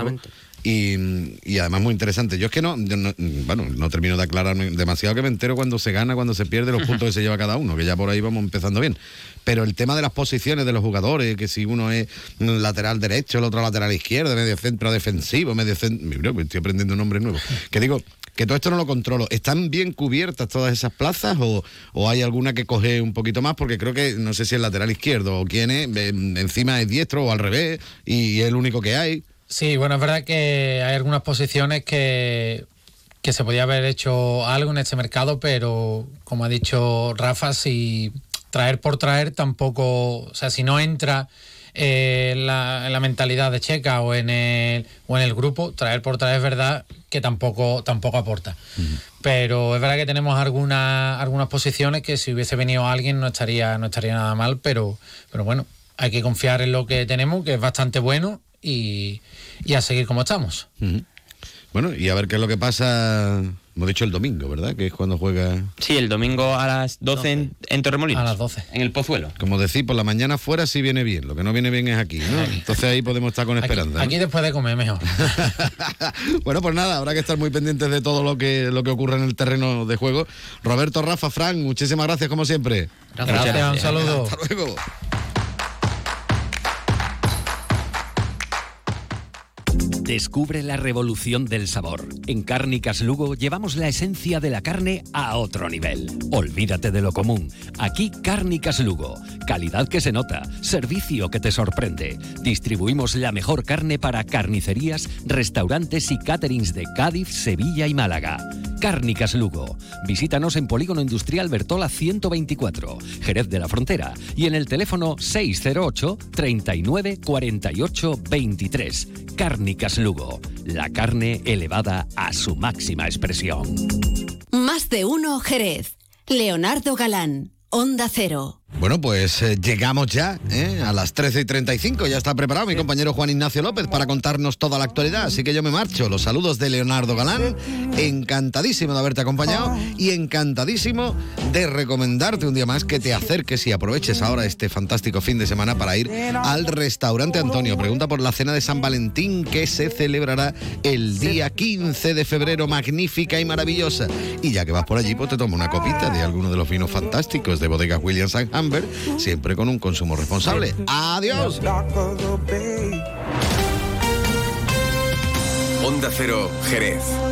Y además muy interesante. Yo es que no termino de aclararme demasiado, que me entero cuando se gana, cuando se pierde, los puntos que se lleva cada uno, que ya por ahí vamos empezando bien. Pero el tema de las posiciones de los jugadores, que si uno es lateral derecho, el otro lateral izquierdo, medio centro defensivo, me estoy aprendiendo un nombre nuevo. Que digo, que todo esto no lo controlo. ¿Están bien cubiertas todas esas plazas o hay alguna que coge un poquito más? Porque creo que, no sé si es lateral izquierdo o quién es, encima es diestro o al revés, y es el único que hay. Sí, bueno, es verdad que hay algunas posiciones que se podía haber hecho algo en este mercado, pero como ha dicho Rafa, si traer por traer tampoco, o sea, si no entra la mentalidad de Checa o en el grupo, traer por traer es verdad que tampoco aporta. Pero es verdad que tenemos algunas posiciones que si hubiese venido alguien no estaría nada mal, pero bueno, hay que confiar en lo que tenemos, que es bastante bueno, y a seguir como estamos. Bueno, y a ver qué es lo que pasa. Hemos dicho el domingo, ¿verdad? Que es cuando juega... Sí, el domingo a las 12 en Torremolinos. A las 12. En el Pozuelo. Como decís, por la mañana fuera sí viene bien. Lo que no viene bien es aquí, ¿no? Entonces ahí podemos estar con esperanza. Aquí después de comer mejor. Bueno, pues nada, habrá que estar muy pendientes de todo lo que ocurre en el terreno de juego. Roberto, Rafa, Fran, muchísimas gracias como siempre. Gracias. Un saludo. Hasta luego. Descubre la revolución del sabor. En Cárnicas Lugo llevamos la esencia de la carne a otro nivel. Olvídate de lo común. Aquí Cárnicas Lugo. Calidad que se nota, servicio que te sorprende. Distribuimos la mejor carne para carnicerías, restaurantes y caterings de Cádiz, Sevilla y Málaga. Cárnicas Lugo. Visítanos en Polígono Industrial Bertola 124, Jerez de la Frontera, y en el teléfono 608 39 48 23. Cárnicas Lugo. La carne elevada a su máxima expresión. Más de uno Jerez. Leonardo Galán, Onda Cero. Bueno, pues llegamos ya a las 13:35. Ya está preparado mi compañero Juan Ignacio López para contarnos toda la actualidad. Así que yo me marcho. Los saludos de Leonardo Galán. Encantadísimo de haberte acompañado y encantadísimo de recomendarte un día más que te acerques y aproveches ahora este fantástico fin de semana para ir al restaurante Antonio. Pregunta por la cena de San Valentín que se celebrará el día 15 de febrero. Magnífica y maravillosa. Y ya que vas por allí, pues te toma una copita de alguno de los vinos fantásticos de Bodegas Williams & Humber, siempre con un consumo responsable. ¡Adiós! Onda Cero, Jerez.